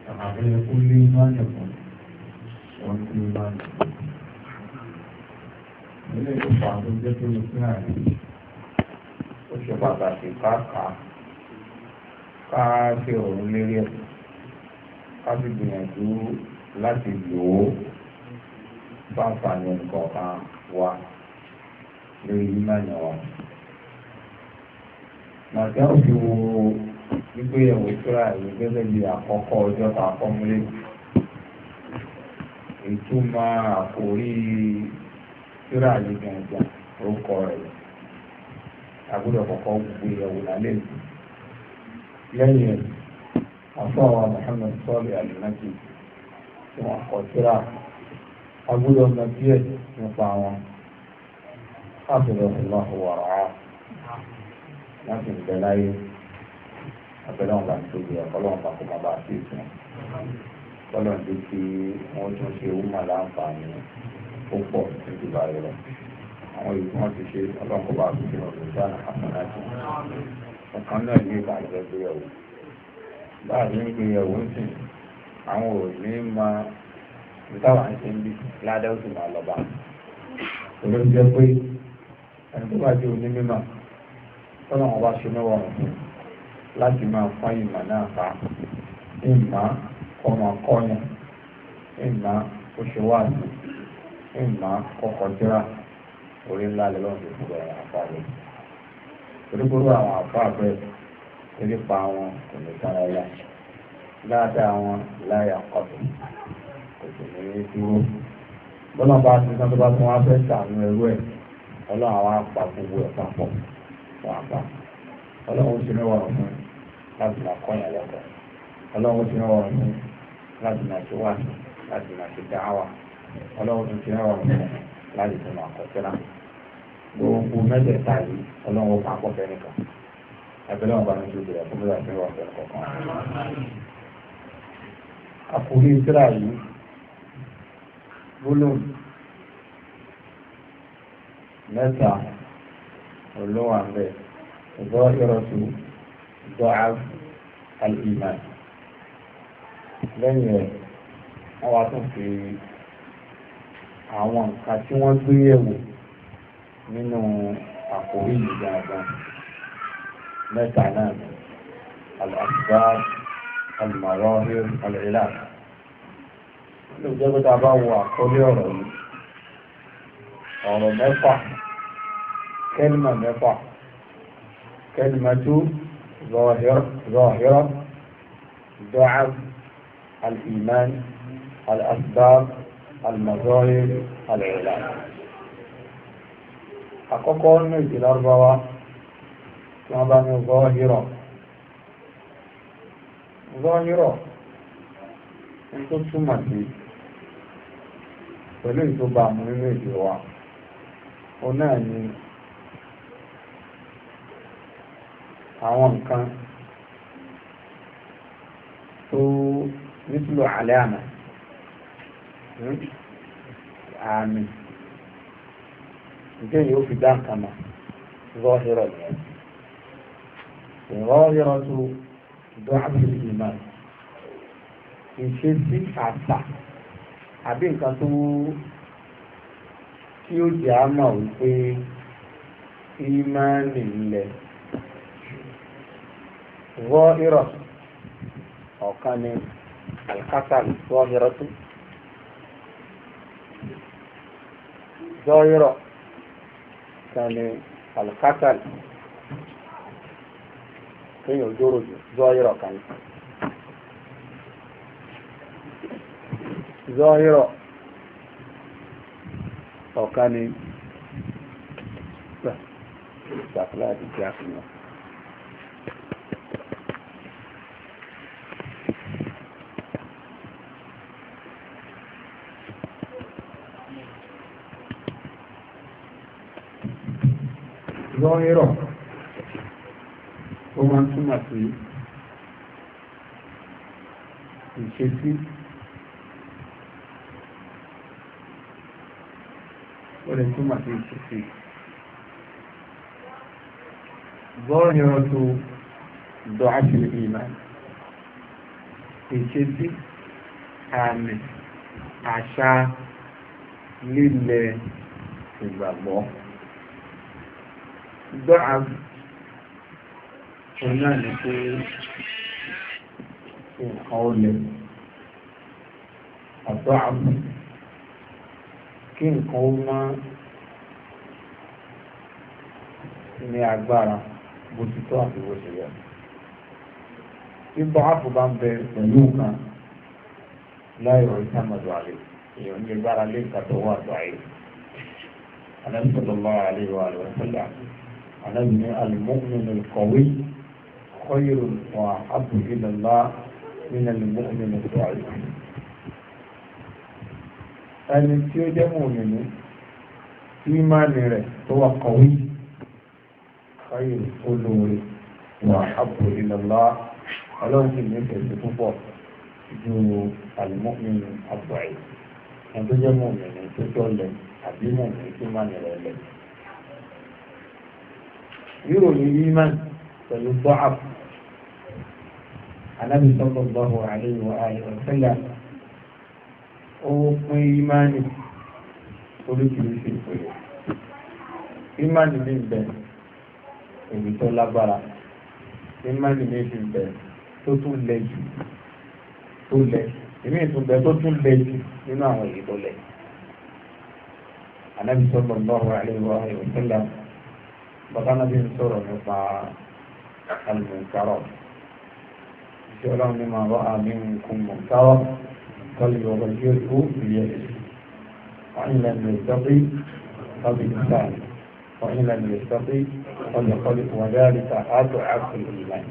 àbẹ̀yẹ kó lé ìmáàyàn kan wọ́n ti ìmáàyàn. Ilé ìjọba tó jẹ́ pé mo fún àárín ó ṣe pàtàkì ká ṣe òun lérí ẹ̀ ká sì gbìyànjú láti lò ó fáǹfààní nǹkan wa lórí ìmáàyàn wa. Màtí ó fi wo gbígbéyàwó síra yìí gẹ́gẹ́ bí àkọ́kọ́ ọjọ́ ta fọ́múlé ìtumọ̀ àkórí síra yìí gangan orúkọ rẹ̀ àgbọ́dọ̀ kọ́kọ́ gbéyàwó lálẹ́ yìí. Lẹ́yìn ẹ̀ àfọwọ́ Muhammad Salih Al-Makki tí wọ́n kọ síra àgbọ́dọ̀ mọ̀ díẹ̀ nípa wọn àbúrò ìlọ́wọ́ láti ìbẹ̀ láyé abẹ́lẹ́ wọn bá ń tóbi ẹ̀ kọ́lọ́wọ́n bá kó má bàa sí ìsìn kọ́lọ́wọ́n tó kí wọ́n tún ṣe wúmà láǹfààní ó pọ̀ níbi báyìí lọ àwọn èyí tí wọ́n ti ṣe ọlọ́run kó bá a fi ọ̀dọ̀ sáà àmọ́láti ọ̀kan náà ní ìbàjẹ́ gbéyàwó báyìí ní gbéyàwó ń sìn àwọn ò ní máa ìtawà ń ṣe ń bí ládẹ́ ó sì máa lọ bá òun jẹ́ pé ẹni tó bá jẹ́ onímọ̀ tọ́lá wọn bá ṣe mẹ́wàá ọ̀hún láti máa fọ́n ìmọ̀ náà ká ìmọ̀ ọmọ kọ́yàn ìmọ̀ oṣùwàsì ìmọ̀ kọkọjúra orí ńlá lè lọ́nà tó gbọ́ àwọn àfáà rẹ̀ torípòrò àwọn àfáà bẹ́ẹ̀ nípa wọn kò ní sára yá dáadáa wọn láyà kọ́tù kò sì ní dúró bọ́lá bá ti sán tó bá tún wá fẹ́ sàánú ẹrú ẹ̀ ọlọ́run àwọn apá gbogbo ẹ̀ papọ̀ fún àpá ọlọ́run ti mẹ́wàá ọ̀hún láti máa kọ́yàn lẹ́kọ̀ọ́ ọlọ́run ti mẹ́wàá ọ̀hún láti máa ṣe wáṣí láti máa ṣe dáhàwà ọlọ́run ti mẹ́wàá ọ̀hún láti tún máa kọ́ síra gbogbo mẹ́tẹ̀ẹ̀ta yìí ọlọ́run pa pọ̀ fẹ́ nìkan ẹgbẹ́lẹ́ wọn bá ní ṣojú rẹ̀ fún mi láti mẹ́wàá fẹ́ nìkan. àkórí síra yìí gbólóhùn mẹ́ta olówó àmbẹ̀ zahiratu da'af al-iman lẹ́yìn ẹ̀ wọ́n wá tún fi àwọn nǹkan tí wọ́n gbé yẹ̀wò nínú àkórí yìí gangan mẹ́ta náà al-asbab al-marahil al-ilaj ló jẹ́ pé tá a bá wo àkọlé ọ̀rọ̀ yìí ọ̀rọ̀ mẹ́fà kẹ́lìmà mẹ́fà kẹ́lìmàtú zahira da'af al-iman al-asbab al-mazahir al-ilaj. àkọ́kọ́ ní èdè Lárúbáwá tí wọ́n bá ní zahira tó túmọ̀ sí pẹ̀lú ìtọ́ba àmú nínú èdè wa ó náà ni àwọn nǹkan tó nítorí àlẹ́ àmà àmì ǹjẹ́ yóò fi dá nǹkan mọ̀ zahira yẹn zahira tó da'af al-iman ìṣesí àṣà àbí nǹkan tó tí ó jẹ́ àmà wípé ìmánì ilẹ̀ zahira ọ̀kan ni al-kasal zahiratu zahira kan ni al-kasal kéèyàn dóró jù zahira kan zahira ọ̀kan ni ṣàfihàn àti tí a fi mọ̀. zahira ó máa ń túmọ̀ sí ìṣesí ó lè túmọ̀ sí ìṣesí zahiratu da'af al-iman ìṣesí àmì àṣà lílẹ̀ ìgbàgbọ́ dọ́à òun náà ní pé nǹkan ó lẹ̀ àtọ́ àbù kí nǹkan ó máa ní agbára bó ti tọ́ àti bó ti yẹ. Tí bọ́ọ̀fù bá ń bẹ pẹ̀lú nǹkan láìrọ̀ ìsàmọ̀dù àlè èèyàn ní agbára lé nǹkan tó wà tó àyè. Ànábì sallallahu alaihi wa sallam Ànábì ní al-mu'min al-qawi khayrun wa ahabbu ila Allah min al-mu'min ad-da'if. Ẹni tí ó jẹ́ mùmínì tí ìmánì rẹ̀ tó wà qawi olóore wà ápò ìlọ́lá ọlọ́run sì ní ìfẹ̀sí púpọ̀ ju àlùmọ́mìn àbúrẹ́ ẹni tó jẹ́ mọ̀mìnì tó tọ́lẹ̀ àbí mọ̀mìnì tó má nìrẹ̀ lẹ̀. yúròyìn yíman pẹ̀lú bọ́ọ̀p Ànábì sallallahu alaihi wa sallam ó pín ìmánì oríṣiríṣi ìpele. ìmánì ní ìbẹ̀rẹ̀ èyí tó lágbára ìmánì méjì ń bẹ tó tún lẹ jù tó lẹ èmi ìtúbẹ tó tún lẹ jù nínú àwọn èyí tó lẹ. Ànábì sallallahu alaihi wa sallam bàbá náà bí ń sọ̀rọ̀ nípa al-munkarat ìṣe ọlọ́run ní máa ra'a minkum munkaran falyughayyirhu biyadihi wa in lam yastati' fabilisanihi وإن لم يستطع فليقل وذلك أضعف الإيمان.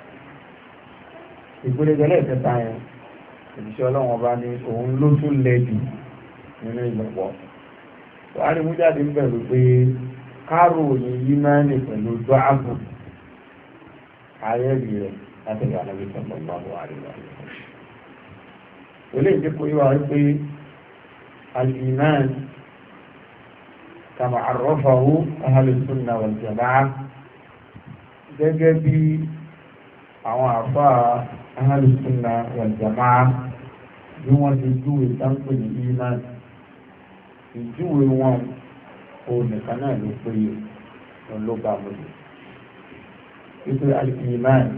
ìpele gẹ́lẹ́ ìkẹta yẹn ìṣẹ́ ọlọ́run ọba ní òun ló tún lẹ́jù nínú ìgbàgbọ́. wàhálì mú jáde ń bẹ̀rù pé kárò ní yímánì pẹ̀lú dọ́àbù ayẹ́rì rẹ̀ láti gbà náà wípé ọ̀gbọ́n bá wà rí wà. ó lè jẹ́ kó yíwa wípé al-iman كما عرفه أهل السنة والجماعة gẹ́gẹ́ bí àwọn àfáà أهل السنة والجماعة bí wọ́n ti júwe sáńpé ní iman ìjúwe wọn ò nìkan náà ló péye ló bá mú lò wípé al-iman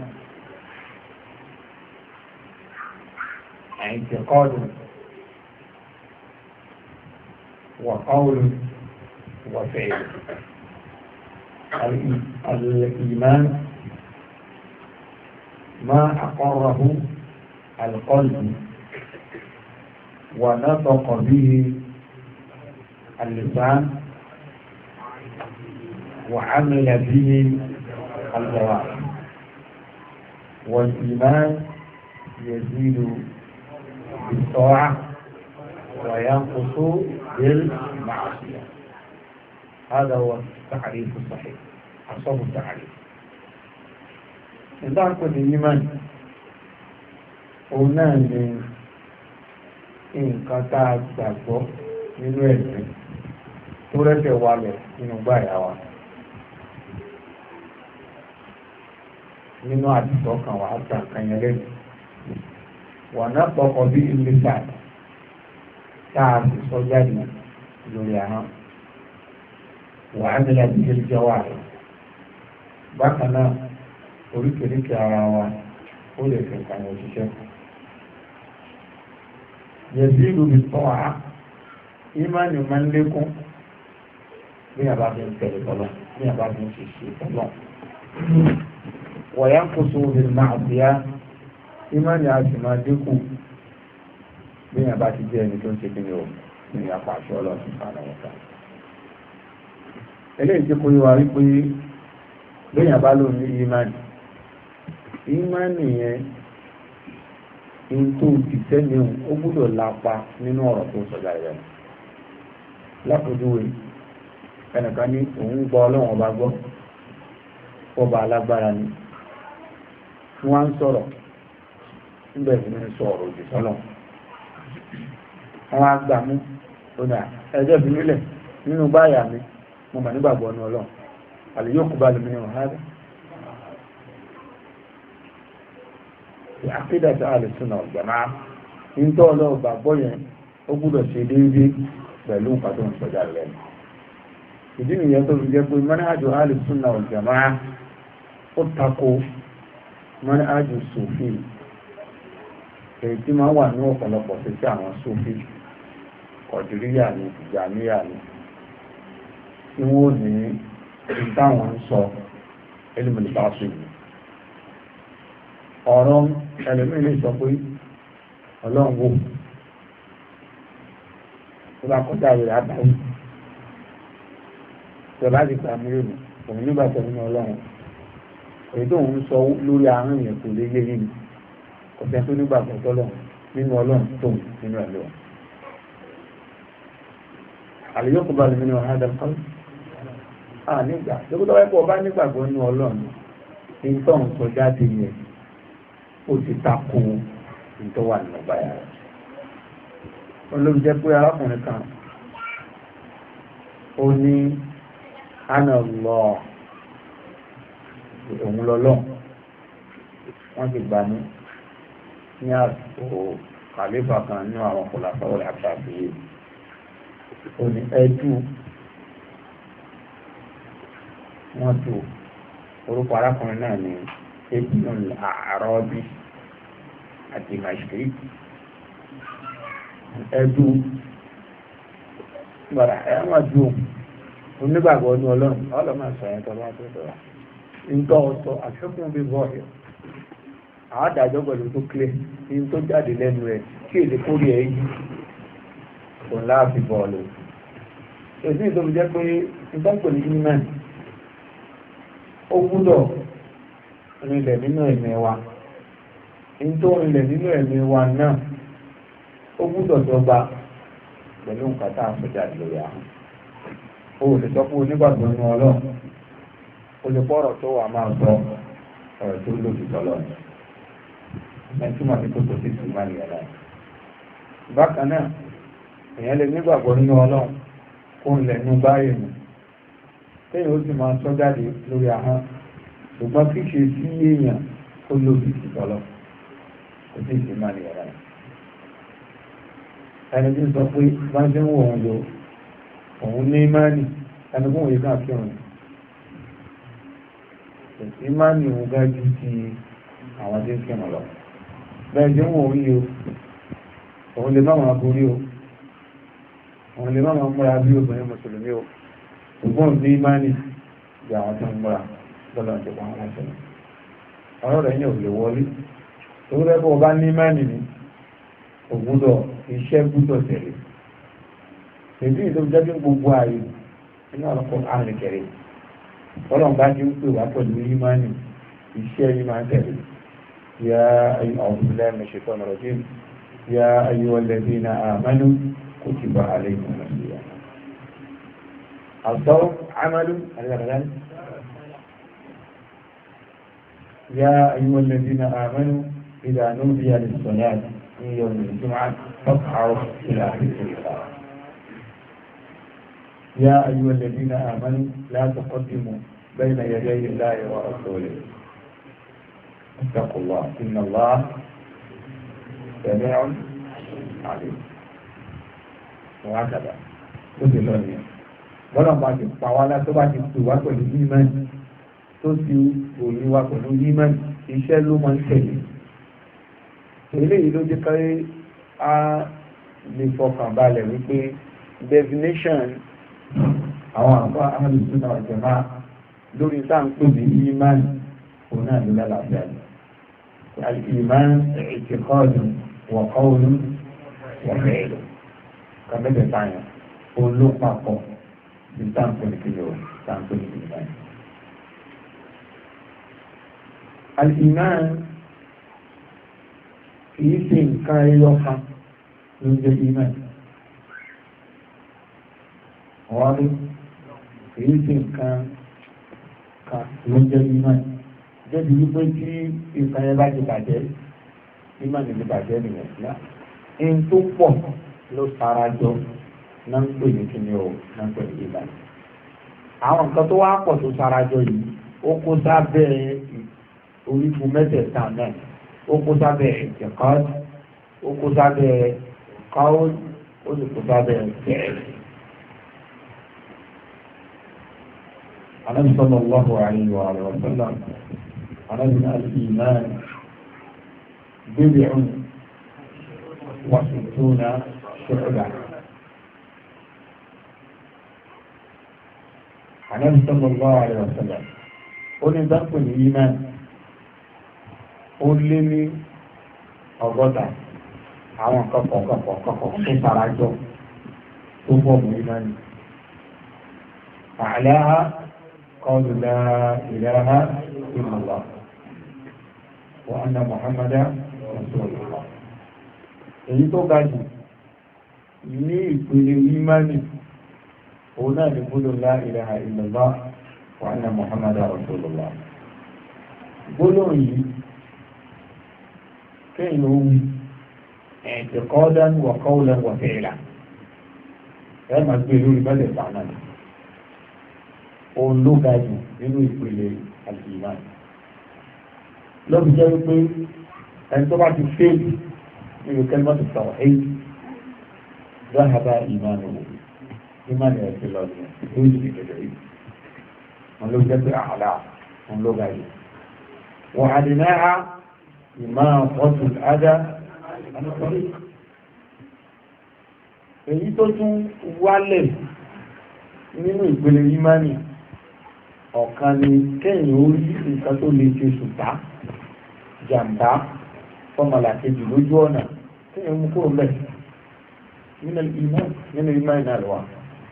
i'tiqad wa qawl وفعل. الإيمان ما أقره القلب ونطق به اللسان وعمل به الجوارح. والإيمان يزيد بالطاعة وينقص بالمعصية. هذا هو التعريف الصحيح أصل التعريف. إذا كنت الإيمان قلنا إن قطع الصبر من وجه تورث والد من بايعوا nínú àdìsọ́kàn wà á ta kanyẹlẹ́nu wà náà pọ̀pọ̀ bí ilé sáà tá a sì sọ jáde lórí ahọ́n. وعمل به الجوارح بقنا oríkèéríkèé ara wa ó lè fi nǹkan yẹn ṣiṣẹ́. yẹ̀sílù bí tọ́ a ìmánì máa ń lékún bí a bá fi ń tẹ̀lé tọ́lọ́ bí a bá fi ń ṣiṣẹ́ tọ́lọ́. wọ̀nyá kò so lè máa bí a ìmánì a sì máa dínkù bí a bá ti jẹ́ ẹni tó ń ṣe kí ni o ní apá àṣọ ọlọ́run fún àwọn ọ̀tá. eléyìí tí kò yíwa wípé lóyìn bá lóun ní ìmánì yẹn in tó ti tẹ́lẹ̀ ó gbúdọ̀ lápa nínú ọ̀rọ̀ tó sọ̀dá rẹ̀ lápòjúwe ẹnìkan ní òun gbọ́ ọlọ́run ọba gbọ́ ọba alágbára ni wọ́n á ń sọ̀rọ̀ níbẹ̀ sí ní sọ ọ̀rọ̀ òdì sọ́lọ̀ wọ́n á gbà mú ọ̀nà ẹjọ́ fi nílẹ̀ nínú báyà mi mo mà nígbàgbọ́ ọ̀nà ọlọ́run àlè yóò kú bá lómi ní ọ̀hádà àkídàtà àlùsùnà ọ̀jàmá nítorí ọlọ́run gbàgbọ́ yẹn ó gbúdọ̀ ṣe déédéé pẹ̀lú nǹkan tó ń sọjà lẹ́nu. ìdí nìyẹn tó fi jẹ́ pé manhaju àlùsùnà ọ̀jàmá ó tako manhaju sùfì èyí tí máa wà ní ọ̀pọ̀lọpọ̀ sí sí àwọn sùfì kọ̀dìríyà ní ìjàmíyà ní tí wọ́n ní ìtàwọn ń sọ ẹlùmọ̀lẹ̀ bá ṣe yìí ọ̀rọ̀ ẹlòmíì lè sọ pé ọlọ́run wò tó bá kọjá rẹ̀ àbáyé tó bá ti gbà mí lónìí òun nígbà tó nínú ọlọ́run èyí tó ń sọ lórí àárín yẹn kò lè yé yìí kò sẹ́ni tó nígbà tó tọ́lọ́run nínú ọlọ́run tó nínú ẹ̀ lọ́wọ́ àlèyé kò bá lè nínú ọ̀hán dẹ́kọ́ nígbà tó wáyé pọ̀ bá nígbàgbọ́ nínú ọlọ́run ní tó ń sọ jáde yẹn ó ti tako nítorí wà nínú báyà rẹ̀. wọ́n ló jẹ́ pé arákùnrin kan ó ní àná lọ òun lọ́lọ́ wọ́n ti gbà ní àsìkò kàlífà kan nínú àwọn kòlàfáwọ̀ àtàkùyè ó ní ẹjú wọ́n tó orúkọ arákùnrin náà ní Ibnul Arabi àti Mashri ẹdú gbọ́dọ̀ ẹ̀wọ̀n ju onígbàgbọ́ ní ọlọ́run ọlọ́mọ àṣàyàn tó bá tó sọ̀rọ̀ nǹkan ọ̀sọ̀ àṣẹ́kùn bí bọ́ọ̀lù àwọn àdájọ́ pẹ̀lú tó kílẹ̀ ní tó jáde lẹ́nu ẹ̀ kí èdè kórè ẹ̀ yí kò láàfin bọ́ọ̀lù èdè tó fi jẹ́ pé nǹkan pè ní human ó gbúdọ̀ rinlẹ̀ nínú ẹ̀mí wa ní tó rinlẹ̀ nínú ẹ̀mí wa náà ó gbúdọ̀ dọ́gba pẹ̀lú nǹkan tá a sọjà lórí àwọn o lè sọ pé onígbàgbọ́ nínú ọlọ́run o lè pọ̀rọ̀ tó wà máa sọ ọ̀rọ̀ tó lòdì sọ́lọ́ ni ẹ̀túmọ̀ ní kókò sí ìtumọ̀ nìyẹn náà. bákan náà èèyàn lè nígbàgbọ́ nínú ọlọ́run kó ń lẹ̀ nú báyìí nù téèyàn ó sì máa sọ jáde lórí ahọ́n ṣùgbọ́n kí ṣe sí èèyàn ó lòdì sí sọ́lọ́ kò sí ìtumọ̀ nìyẹn náà. ẹni tí ń sọ pé bá ń ṣe ń wò wọn lò òun ní ìmánì ẹni fún òye kan kírun ìmánì òun gá ju ti àwọn tí ń kírun lọ bẹ́ẹ̀ tí ń wò yí o òun lè má máa borí o òun lè má máa múra bí obìnrin mùsùlùmí o ṣùgbọ́n ní ìmánì bí àwọn tó ń múra lọ́lọ́ ti pa àwọn aṣọ ọ̀rọ̀ rẹ̀ yẹn ò lè wọlé torí rẹ̀ bọ́ ọba ní ìmánì ni ògbúdọ̀ iṣẹ́ gbúdọ̀ tẹ̀lé èdè ìlú jẹ́jú gbogbo ààyè nínú ọ̀rọ̀kọ̀ àrìnkẹ̀rẹ̀ ọlọ́run bá ti ń pè wá pẹ̀lú ìmánì iṣẹ́ yìí máa ń tẹ̀lé yá أعوذ بالله من الشيطان الرجيم يا أيها الذين آمنوا كتب عليكم الصيام الصوم عمل يا أيها الذين آمنوا إذا نودي للصلاة من يوم الجمعة فاسعوا إلى ذكر الله يا أيها الذين آمنوا لا تقدموا بين يدي الله ورسوله اتقوا الله إن الله سميع عليم وهكذا lóde lọ́nà bọ́lá bá ti pa wá látọ́ bá ti pè wá pẹ̀lú yímẹ́ni tó ti òní wá pẹ̀lú yímẹ́ni iṣẹ́ ló máa ń tẹ̀lé eléyìí ló jẹ́ káyé á lè fọkàn balẹ̀ wípé definition àwọn àpá alùsùn náà jẹ̀má lórí táǹpé ní ìmánì òun náà ló lálàáfíà ní al-iman i'tiqadun wa qawlun wa fi'lun kàbẹ́tẹ̀ táyà olópapọ̀ ní táǹpé ní kílò táǹpé ní ìmánì. al-iman kìí ṣe nǹkan ẹyọ kan ló ń jẹ́ ìmánì wọ́n rí kìí ṣe nǹkan kan ló ń jẹ́ ìmánì jẹ́bi wípé tí nǹkan yẹn bá ti bàjẹ́ ìmánì ti bàjẹ́ nìyẹn náà ń tó pọ̀ ló sarajọ náà ń pè ní kíni o náà ń pè ní ìmánì àwọn nǹkan tó wá pọ̀ tó sarajọ yìí ó kó sábẹ́ orígun mẹ́tẹ̀ẹ̀ta náà ó kó sábẹ́ i'tiqad, ó kó sábẹ́ qawl, ó sì kó sábẹ́ fi'l. Ànábì sallallahu alayhi wa sallam, ànábì al-iman bid'un wa sittuna shu'bah. Ànábì sallallahu alayhi wa sallam, ó ní dápò ní iman, ó lé ní ọgọ́ta àwọn kọ̀kọ̀kọ̀kọ̀ tó sarajọ tó fọ́ọ̀mù imani. A'laha qawlu la ilaha illallah wa anna muhammadan rasulullah. Èyí tó ga jù ní ìpele imani òun náà ní gbólóhùn la ilaha illallah wa anna muhammadan rasulullah. Gbólóhùn yìí kéèyàn ó wí i'tiqadan wa qawlan wa fi'lan, ẹ máa gbé lórí bẹ́lẹ̀ fàánà ni òun ló ga jù nínú ìpele al-iman. Lọ́bi jẹ́ wípé ẹni tó bá ti fèèlì nínú kalimatu tawhid dhahaba imanuhu, ìmánì ẹ̀ ti lọ sí lójú ìkẹ̀lẹ̀ yìí. Wọ́n ló jẹ́ pé àhàlà òun ló ga jù. wa adnaha imāṭatul adhā an at-tariq. Èyí tó tún wálẹ̀ nínú ìpele ìmánì ọ̀kan ni kẹ́yìn orí nǹkan tó lè ṣe ṣùtá jàǹbá fọ́mọlà kejì lójú ọ̀nà kẹ́yìn mú kúrò mẹ́ nínú ìmánì náà lọ́wọ́.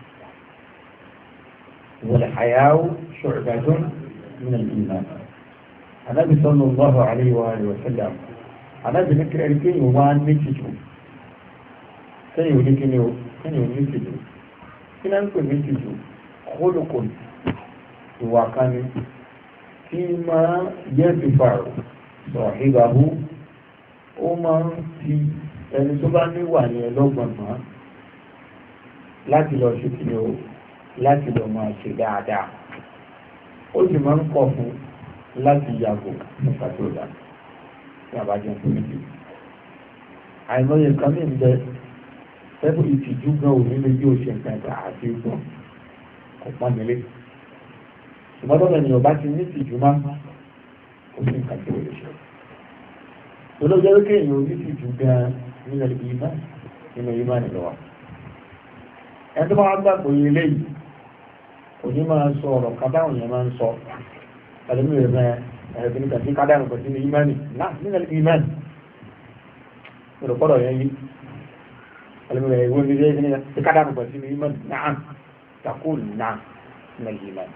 wal-hayā'u shu'batun min al-īmān. Ànábì sallallahu alayhi wa sallam, ànábì ní kẹ́yìn wá ní tìjú, kẹ́yìn oní kíni o, kẹ́yìn oní tìjú. Kí náà ń pè ní tìjú? Khuluqun, ìwà kan ni tí máa yẹ́ ti fàrọ̀ sahibahu, ó máa ń fi ẹni tó bá níwà ní ẹlọ́gbọ̀n láti lọ ṣe kíni o, láti lọ máa ṣe dáadáa. Ó sì máa ń kọ̀ fún láti yàgò nípa tó dá ní àbájọ fún méjì. Àìmọye kan ní ìbẹ ẹbú ìtìjú gan ò nílé bí ó ṣe nǹkan ẹ̀ka àti ìgbọ̀n kò pọ́n nílé. Ṣùgbọ́n tọ́lá ènìyàn bá ti ní ìtìjú má ó sì nǹkan tí ó lè ṣe. Olóòjẹ́ wípé èèyàn ò ní ìtìjú gan nínú ìmá nínú ìmá nìlọ́wọ́. Ẹni tó máa gbàgbọ́ yìí léyìí kò ní máa sọ ọ̀rọ̀ kábáwọn yẹn máa ń sọ. Àdàmú rẹ̀ bẹ́ẹ̀ ẹ̀ẹ́dẹ́gbẹ̀rún kan sí kádàrú kan sí ní ìmánì náà nínú ìmánì. Olùkọ́dọ̀ yẹn yí. Àdàmú rẹ̀ ìwé ìdílé ní sí kádàrú kan sí ní ìmánì náà takùn náà nínú ìmánì.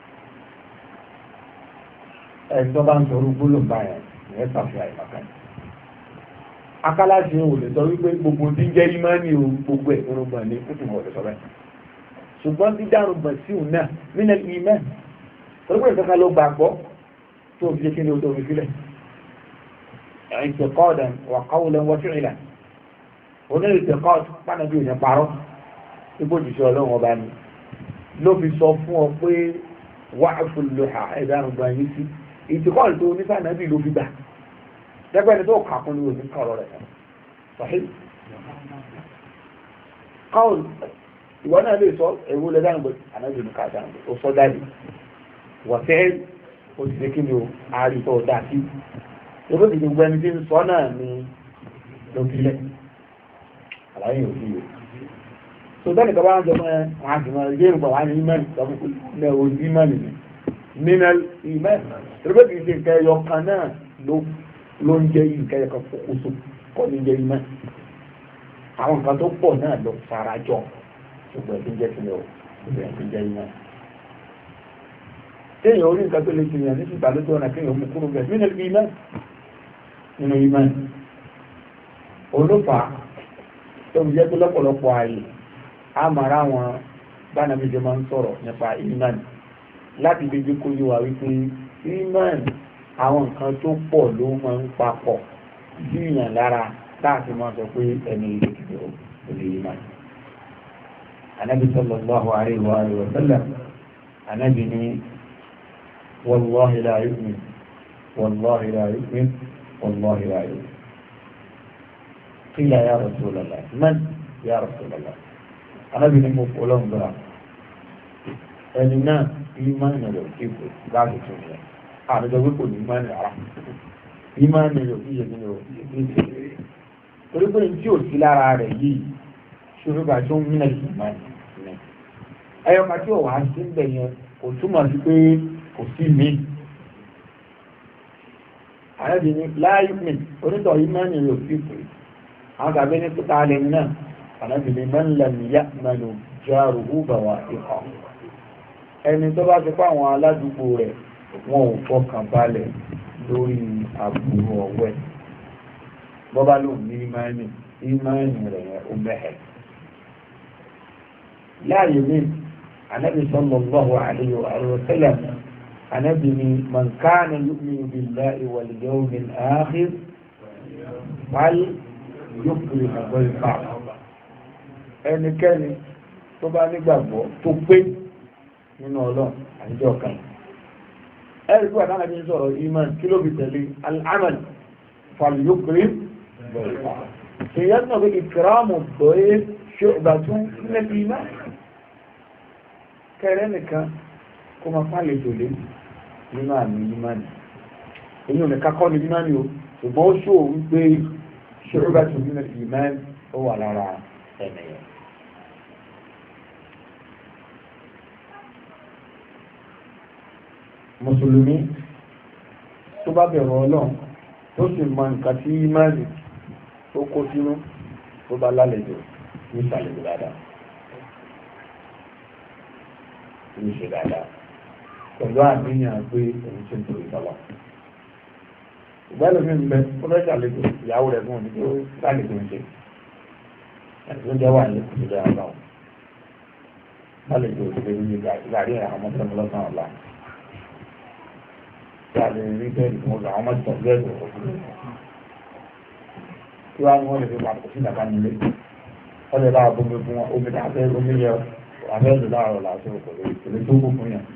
Ẹ̀sọ́ bá ń sọ̀rọ̀ gbólóhùn báyẹn ìyẹn ṣàfihàn ìmọ̀kan. Akálàṣe ò lè sọ wípé gbogbo tí ń jẹ́ ìmánì o gbogbo ẹ̀ orúgbọ̀n ní kútù wọ̀ lè sọ bẹ́ẹ̀. Ṣùgbọ́n dídárùgbọ̀n sí òun náà nínú ìmánì. Orúkọ ìkankan ló gbàgbọ́ tó fi kí ni ó tó fi sílẹ̀. i'tiqādan wa qawlan wa fi'lan. Oní i'tiqād pánà bí òyìn parọ́ ipò jùsọ ọlọ́run ọba ni. Ló fi sọ fún ọ pé wa'ful luhā ẹ̀dárùn-ún yìí sí. i'tiqād tó ní sànàbí ló fi gbà. Dẹ́gbẹ́ ni tó kà fún ní òní kọ̀ọ̀rọ̀ rẹ̀. Sahih. Qawl ìwọ náà lè sọ èwo lẹ́dárùn-ún ànábì ní ká dáhùn ó sọ jáde. Wọ̀tẹ́ òṣìṣẹ́ kí ni o àríkọ̀ ọ̀dá sí ẹgbẹ́ ti gbogbo ẹni tí ń sọ náà ni lókílẹ̀ àlàyé òfin yìí tó tẹ́lẹ̀ kọba ń jọ mọ́ wọn àti wọn ilé ìrùpọ̀ wà ní ìmẹ́lì lọ́pùpù ojú ìmẹ́lì nínú ìmẹ́lì ẹgbẹ́ ti ṣe nǹkan ẹyọ kan náà ló ń jẹ́ nǹkan ẹyọ kan fòkóso kọ́ ní jẹ́ ìmẹ́lì àwọn nǹkan tó pọ̀ náà lọ farajọ ṣùgbọ́n ẹ̀sìn jẹ́ kílẹ̀ o ṣùgbọ́n ẹ̀sìn jẹ́ ìmẹ́lì kéèyàn orí nǹkan tó lè ṣe yàn ní ṣùgbà lójú ọ̀nà kéèyàn mú kúrò bẹ̀ nínú ìmán nínú ìmán olófà tó ń jẹ́ pé lọ́pọ̀lọpọ̀ ààyè a máa rá wọn bánàbíjẹ máa ń sọ̀rọ̀ nípa ìmán láti lè jẹ́ kó yé wa wípé ìmán àwọn nǹkan tó pọ̀ ló máa ń papọ̀ sí ìyàn lára láti máa sọ pé ẹni ilé kìí olè ìmán. Ànábì sallallahu alaihi wa sallam ànábì ní والله لا يؤمن والله لا يؤمن والله لا يوجد. قيل يا رسول الله من يا رسول الله أنا بني مفعولون برا ẹnìna ìmánì rẹ̀ kí kò láti tún yẹ àdúgbò wípò ní ìmánì ara ìmánì rẹ̀ kí yẹ nínú ìdíje torí pé tí ò sí lára rẹ̀ yìí ṣòro tó ń mílẹ̀ ìmánì rẹ̀ ẹyọkà tí ò wá sí ń bẹ̀ yẹn kò túmọ̀ sí pé kò sí mi àrẹ́bìnrin láàyè mi onítọ̀ ìmánì rẹ̀ kí kò àwọn tàbí ní pípa alẹ́ náà àrẹ́bìnrin mẹ́lẹ̀ níyà mẹ́lẹ̀ jáàrú bàwà ikọ̀ ẹni tó bá ti pa àwọn aládùúgbò rẹ̀ wọn ò fọkàn balẹ̀ lórí àbúrò ọ̀wẹ́ bọ́bá ló ní ìmáìnì rẹ̀ yẹn ó mẹ́hẹ̀. láàyè mi ànábì sallallahu alayhi wa sallam ànábì ni man kana yu'minu billahi wal yawmil akhir fal yukrim dayfahu ẹnikẹ́ni tó bá nígbàgbọ́ tó pé nínú ọlọ́run àtijọ́ kan ẹ̀rí pé àtàwọn ẹni sọ̀rọ̀ iman kí ló fi tẹ̀lé al-amal fal-yukrim dayfahu ṣèyàn náà pé ìkìrámù dọ̀ẹ́ ṣe ìgbà tún nílẹ̀ iman kẹrẹ nìkan kó máa pàlẹ̀ tòlé nínú àmì iman èyí ò ní kakọ́ ní iman o ṣùgbọ́n ó ṣòwò wípé ṣe ìgbà tún nílẹ̀ iman ó wà lára ẹ̀mẹ̀yẹ. mùsùlùmí tó bá bẹ̀rù ọlọ́run tó sì mọ nǹkan tí ìmáàlì tó kó sínú tó bá lálejò ní ìsàlejò dáadáa ní ìṣe dáadáa pẹ̀lú àníyàn pé òun ṣe ń torí tọ́lọ̀ ìgbàlù mi ń bẹ ó fẹ́ ṣàlejò ìyàwó rẹ̀ fún òní tó ṣàlejò ń ṣe àti tó jẹ́ wà ní ìṣẹ̀lẹ̀ àwọn ṣàlejò òṣèlú ní gàrí àwọn ọmọ tẹ́mu lọ́sàn-án ọ̀la láti rí bẹ́ẹ̀ mo lọ àwọn mọ́tò bẹ́ẹ̀ lọ kí wàá ní wọ́n lè fi pàtó sí ìdàgbà nílé wọ́n lè bá bomi fún wọn omi dáfẹ́ omi yẹ àfẹ́lù láàrọ̀ láti òkòlè ìpèlè tó kù fún yẹn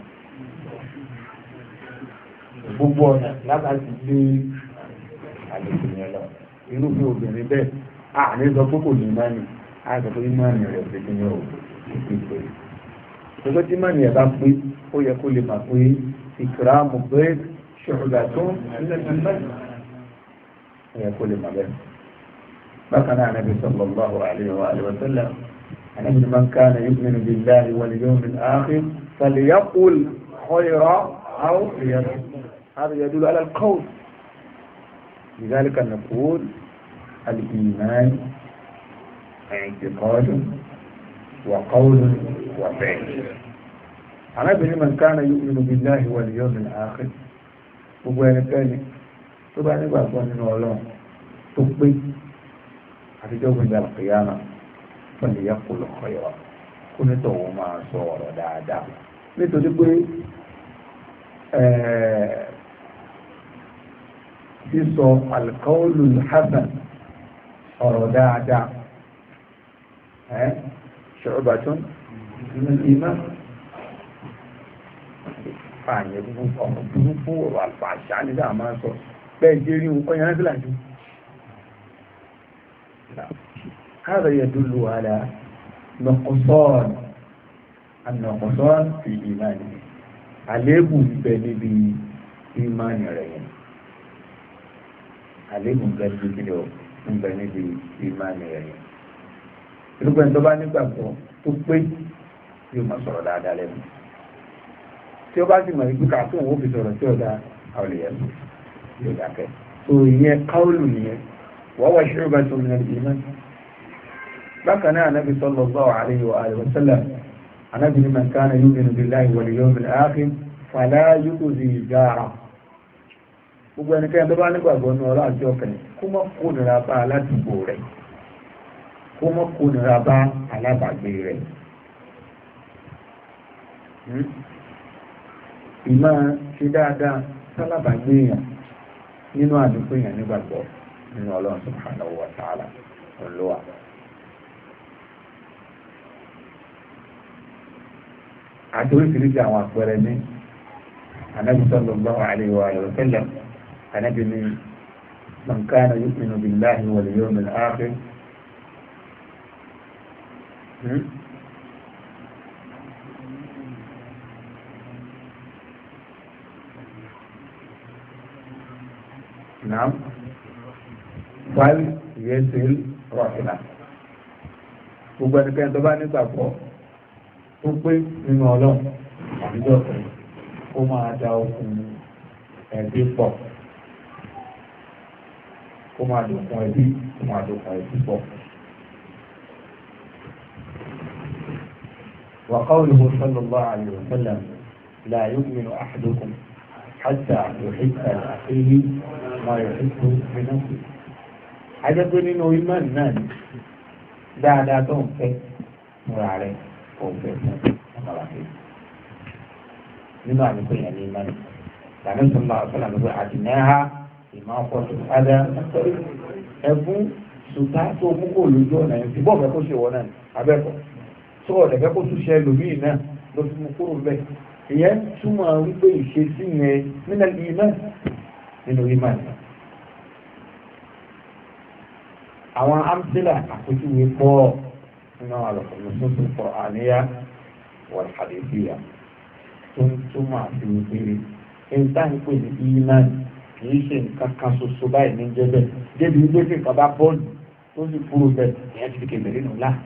gbogbo ọ̀nà látàkì gbé àlejò yẹn lọ irúfẹ́ obìnrin bẹ́ẹ̀ àní sọ pé kò ní mọ́ni àìsàn pé mọ́ni rẹ̀ ṣe kí ni ó pè é gbogbo tí mọ́ni ẹ̀ bá pé ó yẹ kó lè mà pé ìkìrámù bẹ́ẹ̀ شعبة من الإيمان يقول المبين بكنا النبي صلى الله عليه وآله وسلم أن من كان يؤمن بالله واليوم الآخر فليقل خيرا أو ليصمت هذا يدل على القول لذلك نقول الإيمان اعتقاد وقول وفعل أنا من كان يؤمن بالله واليوم الآخر gbogbo ẹnikẹ́ni tó bá nígbàgbọ́ nínú ọlọ́run tó pé àtijọ́ gbẹ̀dẹ̀ àkìyàmà fún ìyá kò lọ́kọ̀ yọ kó nítorí máa sọ ọ̀rọ̀ dáadáa nítorí pé sísọ alkaulu hasan ọ̀rọ̀ dáadáa ṣu'batun min al-iman fààyè gbogbo ọmọ burúkú ọ̀rọ̀ àlùfàṣà ní sáà máa ń sọ bẹ́ẹ̀ jẹ́ rí nǹkan yẹn sílẹ̀ jù. هذا يدل على نقصان النقصان في إيمانه àléébù bẹ níbi ìmánì rẹ̀ yẹn àléébù bẹ níbi kí ni ó ń bẹ níbi ìmánì rẹ̀ yẹn irúgbẹ́ tó bá nígbàgbọ́ tó pé yóò máa sọ̀rọ̀ dáadáa lẹ́nu tí ó bá sì mọ̀ ní pípa tó òun ó fi sọ̀rọ̀ tí ó dá àwọn èèyàn yóò dákẹ́ tó ìyẹn káwọ́lù nìyẹn wọ́n wá ṣe ọgbà tó ń rìn ìmánì. bákan náà anábì sallallahu alayhi wa alihi wa sallam anábì ní man kana yu'minu billahi wal yawmil akhir fala yu'zi jarahu gbogbo ẹnikẹ́ni tó bá nígbàgbọ́ ní ọlọ́ àti ọkàn kó mọ́ kó nira bá aládùúgbò rẹ̀ kó mọ́ kó nira bá alábàgbé rẹ̀ ìmọ̀ ṣe dáadáa sálábàgbé èèyàn nínú àdúgbò èèyàn nígbàgbọ́ nínú Ọlọ́run subhanahu wa ta'ala olúwa. àti oríṣiríṣi àwọn àpẹẹrẹ ní Ànábì sallallahu alaihi wa sallam Ànábì ní من كان يؤمن بالله واليوم الآخر نعم فليصل رحمه gbogbo ẹnikẹ́ni tó bá nígbàgbọ́ tó pé nínú ọlọ́run àbíjọ́ pé ó máa da okùn ẹbí pọ̀ kó máa dòkun ẹbí kó máa dòkun ẹbí pọ̀. وقوله صلى الله عليه وسلم لا يؤمن أحدكم حتى يحب لأخيه ما يحب لنفسه. ajẹ́pẹ́ nínú ìmọ̀ náà dáadáa tó ń fẹ́ múra rẹ̀ kò fẹ́ fún ọmọlàkejì nínú àdúgbò yẹn ní ìmọ̀ nìyẹn. lànà sọ̀rọ̀ àṣọlá ló pé àdìmẹ́hà ìmọ̀ ọkọ̀ tó adá ẹ̀fún ṣùtá tó mú kó lójú ọ̀nà yẹn ti bọ́ọ̀ fẹ́ kó ṣe wọ́n náà abẹ́kọ̀ tó ọ̀dẹ̀ fẹ́ kó tún ṣe ẹlòmíì náà ló fi mú kúrò bẹ́ẹ̀. ìyẹn túmọ̀ wípé ìṣesí yẹn nínú ìmọ̀ nínú ìmọ̀ nìyẹn. àwọn amsílà àpèjúwe pọ̀ nínú àlọ́kọ̀ọ́lọ́sọ́sọ́ pọ̀ àníyá wal hadithiyya tó ń túmọ̀ àti wípé ẹ̀ńtà ń pè ní ìmánì kìí ṣe nǹkan kan ṣoṣo báyìí ní jẹ́bẹ̀ débi wípé tí nǹkan bá bọ́ọ̀lù tó sì kúrò bẹ́ẹ̀ ìyẹn ti fi kèbèrè nù lá.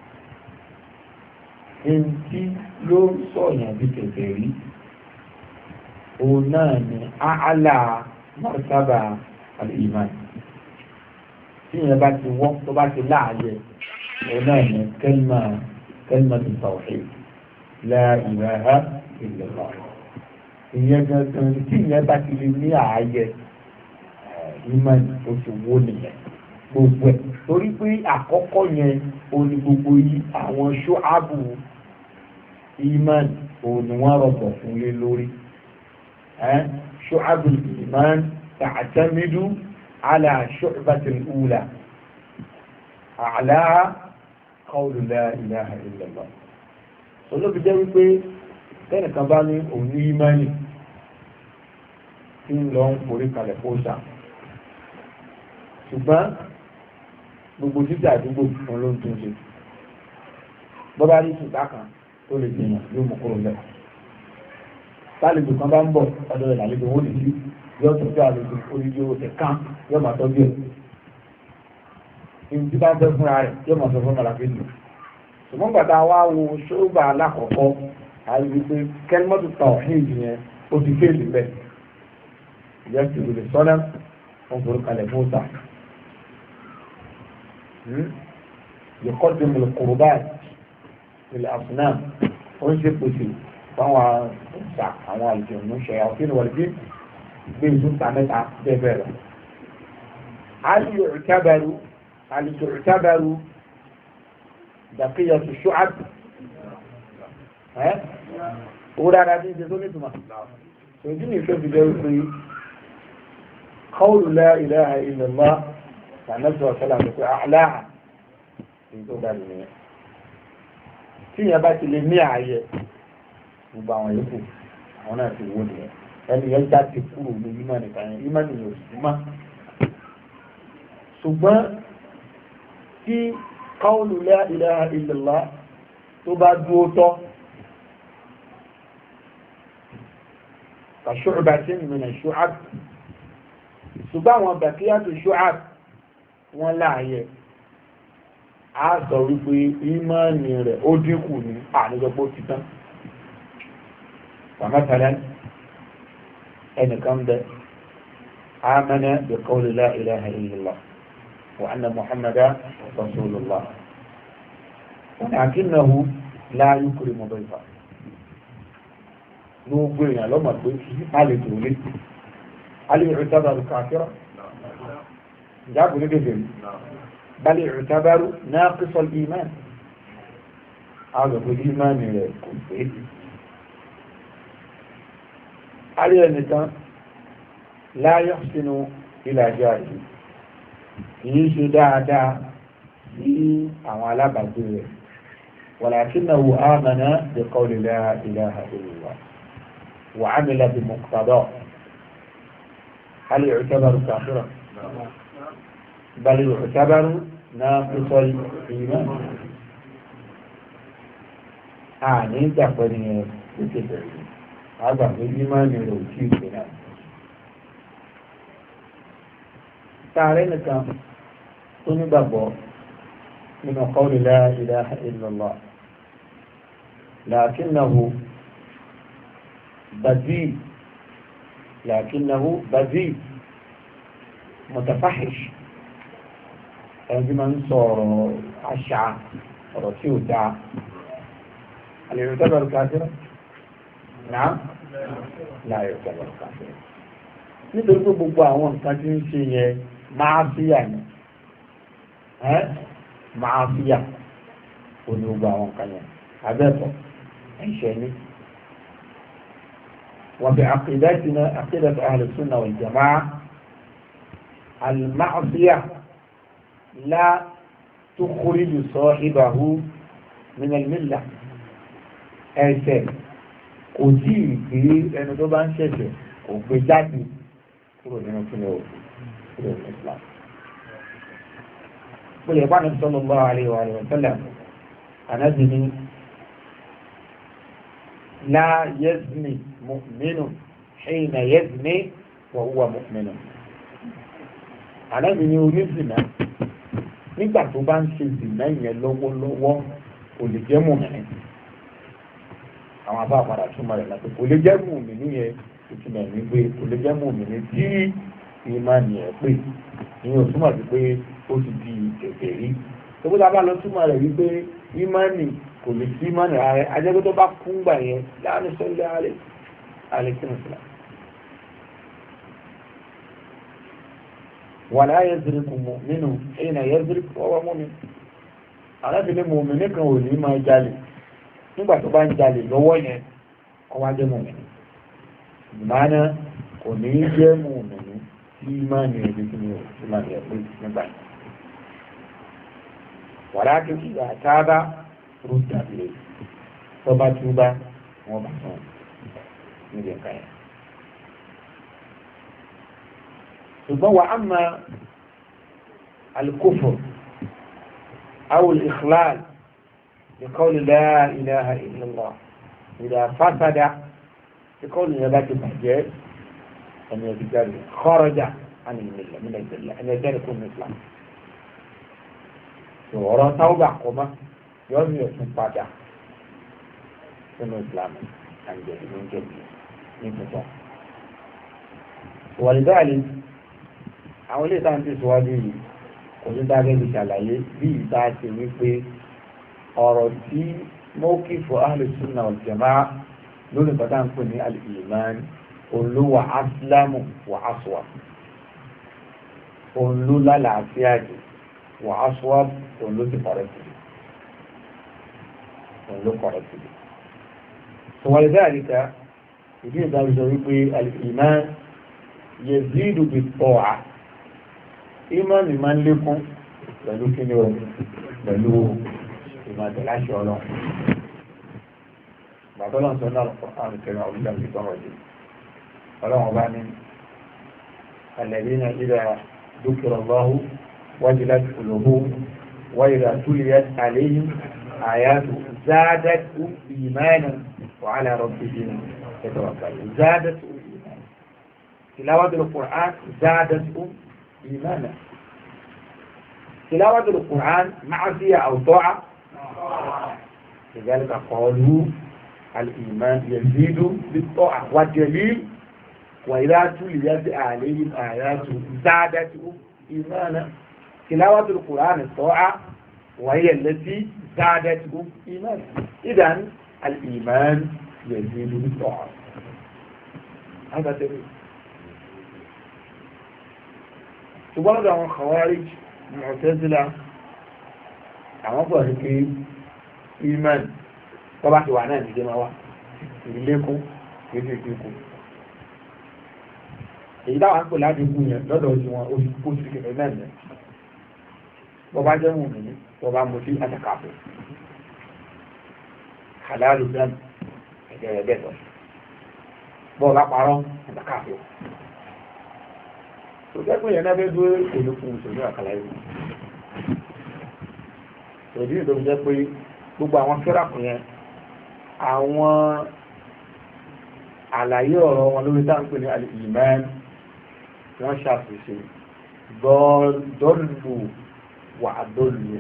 ẹni tí ló sọ̀yàn bí kèbèrè òun náà ni àálà martaba al-ìmánì. tí ìyẹn bá ti wọ́ tó bá ti láàyè òun náà ní kalimatu tawhid la ilaha illallah. ìyẹn gangan tí ìyẹn bá ti lè ní ààyè ìmánì tó ti wó nìyẹn gbogbo ẹ̀ torí pé àkọ́kọ́ yẹn òní gbogbo yìí àwọn ṣọ́ábù ìmánì òní wọ́n rọ̀bọ̀ fún lé lórí ṣọ́ábù ìmánì ta'tamidu على شعبة الأولى أعلاها قول لا إله إلا الله. olóbi jẹ́ wípé tẹ́nìkan bá ní òun ní ìmánì tí ń lọ ń forí kalẹ̀ fóòṣà ṣùgbọ́n gbogbo títí àdúgbò wọn ló ń tún ṣe bọ́bá ní ṣùgbá kan tó lè jìyàn yóò mú kúrò lẹ̀ tálejò kan bá ń bọ̀ ọdọ̀ rẹ̀ lálejò wọ́n lè sí yóò tọ́jú àlejò oríṣi ẹ̀ka yóò máa tọ́jú ẹ̀ ìdí bá fẹ́ fúnra rẹ̀ yóò máa sọ fún màlàkejì ṣùgbọ́n gbàtà wá wo ṣọ́ọ̀bà alákọ̀ọ́kọ́ àyè pé kẹ́lmọ́tò tawhid yẹn ó ti fèèlì bẹ́ẹ̀ ìyá ti wùlé sọ́nà wọn forí kalẹ̀ fóòsà yọkọ́dé mọ̀lẹ̀ kùrùbá ilẹ̀ àfúnà ó ń ṣe pèsè fáwọn ọ̀sà àwọn àlejò ní ṣẹ̀yà òfin wọ̀lẹ́bí gbé ìdúta mẹ́ta bẹ́ẹ̀ bẹ́ẹ̀ lọ. alìtòrìtàbẹ̀rù dàkíyà tó ṣọ́àb owó dáadáa bí ìṣẹ́ tó ní ìtumọ̀ ìdí ní ìṣẹ́ ìbílẹ̀ wípé qawlu la ilaha illallah tànàbí ọ̀sọ́là pé àláhà èyí tó dáa nìyẹn tí ìyẹn bá ti lè ní ààyè gbogbo àwọn yòókù àwọn náà ti wó nìyẹn ẹni yẹn jáde kúrò ní ìmánì nìkan yẹn ìmánì yóò sì má. ṣùgbọ́n tí qawlu la ilaha illallah tó bá dúró tọ́ ka shu'batin min ash-shu'ab ṣùgbọ́n àwọn baqiyatu shu'ab wọ́n láàyè á sọ wípé ìmánì rẹ̀ ó dínkù ní àníjọpọ̀ títán. فمثلا ẹnìkan bẹ amana bi qawli la ilaha illallah wa anna muhammadan rasulullah walakinahu la yukrimu dayfa gbogbo èèyàn lọ́mọ pé a lè tó lé alẹ́ ìrìtàbàrù kàfírà ìjábò ní gẹ́gẹ́ mi balẹ̀ ìrìtàbàrù naqisal iman àgbẹ̀kọ̀ iman rẹ̀ kò pé alẹ́ ẹnìkan la yuhsinu ila jari kìí ṣe dáadáa sí àwọn alábàgbé rẹ̀ walakinahu amana bi qawli la ilaha illallah wa amila bi muqtada hal yu'tabaru kafira balẹ̀ ìṣàbárú náà fi sọ ìmọ̀ àní ìgbàpẹ́ ni ẹ̀ tó ṣe bẹ̀rẹ̀ àgbà pé ìmọ̀ ni rẹ̀ ò tí ì pè náà. Tààrẹ nìkan tó nígbàgbọ́ nínú qawli la ilaha illallah لكنه بذيء متفحش ẹni máa ń sọ ọ̀rọ̀ àṣà ọ̀rọ̀ tí ó dáa àlèrè tẹ́bẹ̀rù káfíra náà láàrẹ̀ tẹ́bẹ̀rù káfíra nítorí pé gbogbo àwọn nǹkan tí ń ṣe yẹ máa fíyà ní máa fíyà ó ní gbogbo àwọn nǹkan yẹn abẹ́ẹ̀kọ́ ẹ̀ṣẹ̀ ní wọ́n fi àkídàtìna àkídàtì ahli sunna wal jama'a al-ma'siyah la tukhriju sahibahu min al-millah ẹ̀ṣẹ̀ kò tí ì gbé ẹni tó bá ń ṣẹ̀ṣẹ̀ kò gbé jáde kúrò nínú kíni o kúrò nínú Islam. Bóyá ìpá Ànábì sallallahu alayhi wa sallam Ànábì ní la yazni mu'minun hina yazni wa huwa mu'minun. Ànábì ní onízìnà nígbà tó bá ń ṣe zìnà yẹn lọ́wọ́lọ́wọ́ kò lè jẹ́ mùmínì. Àwọn afá padà túmọ̀ rẹ̀ láti kò lè jẹ́ mùmínì yẹn ìtumọ̀ ní pé kò lè jẹ́ mùmínì tí ìmánì ẹ̀ pé ìyẹn ò túmọ̀ sí pé ó ti di kèfèrí. Tókó tá a bá lọ túmọ̀ rẹ̀ wípé ìmánì kò lè sí ìmánì ààrẹ ajẹ́gbẹ́ tó bá kún gbà yẹn láàrin sọ́lẹ̀ alẹ́ kínú sílá. wàlá yẹ́zìrìkù nínú ẹ̀yìn yẹ́zìrìkù ọwọ́ mọ́mi alábìnrin mọ̀mìnì kan ò ní máa jalè nígbà tó bá ń jalè lọ́wọ́ yẹn kọ́ wá jẹ́ mọ̀mìnì ìmáná kò ní jẹ́ mọ̀mìnì tí ìmáàni ẹ̀dí tí mi ò tí máa yẹ pé nígbà yẹn wàlá kí ìgbà tábà rú tàbí tó bá túbá wọn bá tán níbi nǹkan yẹn. ṣùgbọ́n wà á ma al-kufr aw al-ikhlal bi qawli la ilaha illallah idha fasada bi qawli yẹn bá ti bàjẹ́ ẹni ẹbí jáde kharaja an al-millah min al-millah ẹni ẹjẹ́ kó ní islam. ọ̀rọ̀ táwọn kọ́má yóò ní ẹ̀sùn padà sínú islam àǹjẹ̀ ìlú ń jẹ̀bi ní tuntun. wàlúùdáàlì àwọn ilé ìtàn tẹ̀síwájú yìí kò ní dágẹ́ bí ṣàlàyé bí ìta ṣe wípé ọ̀rọ̀ tí mawqifu ahlu sunna wal jamaa lórí bàtà ń pè ní al-iman olówó aslamu wa aswab olú lálàáfíà jù wa aswab olú ti kọ̀rẹ́ sí olú kọ̀rẹ́ sí. wọ́n dá àríkà ìdí ìdájọ́ wípé al-iman yazidu bit-ta'a ìmánì máa ń lékún pẹ̀lú kíni o pẹ̀lú ìmọ̀tẹ̀láṣẹ ọlọ́run. bàbá ọlọ́run sọ náà lọ́pọ̀ àwọn ìkẹrẹ àwọn ìjà ìgbà wọ̀dé ọlọ́run ọba ní alladhina idha dhukira Allahu wajilat qulubuhum wa idha tuliyat alayhim ayatuhu zadatuhum imanan wa ala rabbihim yatawakkalun zadatuhum imanan tilawatul Qur'an zadatuhum إيمانا. تلاوة القرآن معصية أو طاعة لذلك قالوا الإيمان يزيد بالطاعة والدليل وإذا تليت عليهم آياته زادتهم إيمانا. تلاوة القرآن الطاعة وهي التي زادتهم إيمانا. إذن الإيمان يزيد بالطاعة. هذا دليل. ṣùgbọ́n lọ́dọ̀ àwọn Khawarij Mu'tazila àwọn pọ̀ sí pé iman tó bá ti wà náà nìjẹ́ máa wá ìlékún kéfèé kíkún èyí táwọn ń pè láti kú yẹn lọ́dọ̀ tí wọn ó ti kó sí kẹfẹ́ náà nìyẹn bọ́ bá jẹ́ mú mi bọ́ bá mo sí àtàkàfẹ́ halalu dam ẹ̀jẹ̀ rẹ̀ bẹ́ẹ̀ tọ́ bọ́ bá parọ́ àtàkàfẹ́ tó jẹ́ pé yẹn náà fẹ́ dúró èlò fún ìṣòro àkàlà yìí ìdí ìdó jẹ́ pé gbogbo àwọn fẹ́ràkù yẹn àwọn àlàyé ọ̀rọ̀ wọn lórí táǹpé ní al-iman wọ́n ṣàfihàn dọ́ọ̀lù wà dọ́ọ̀lù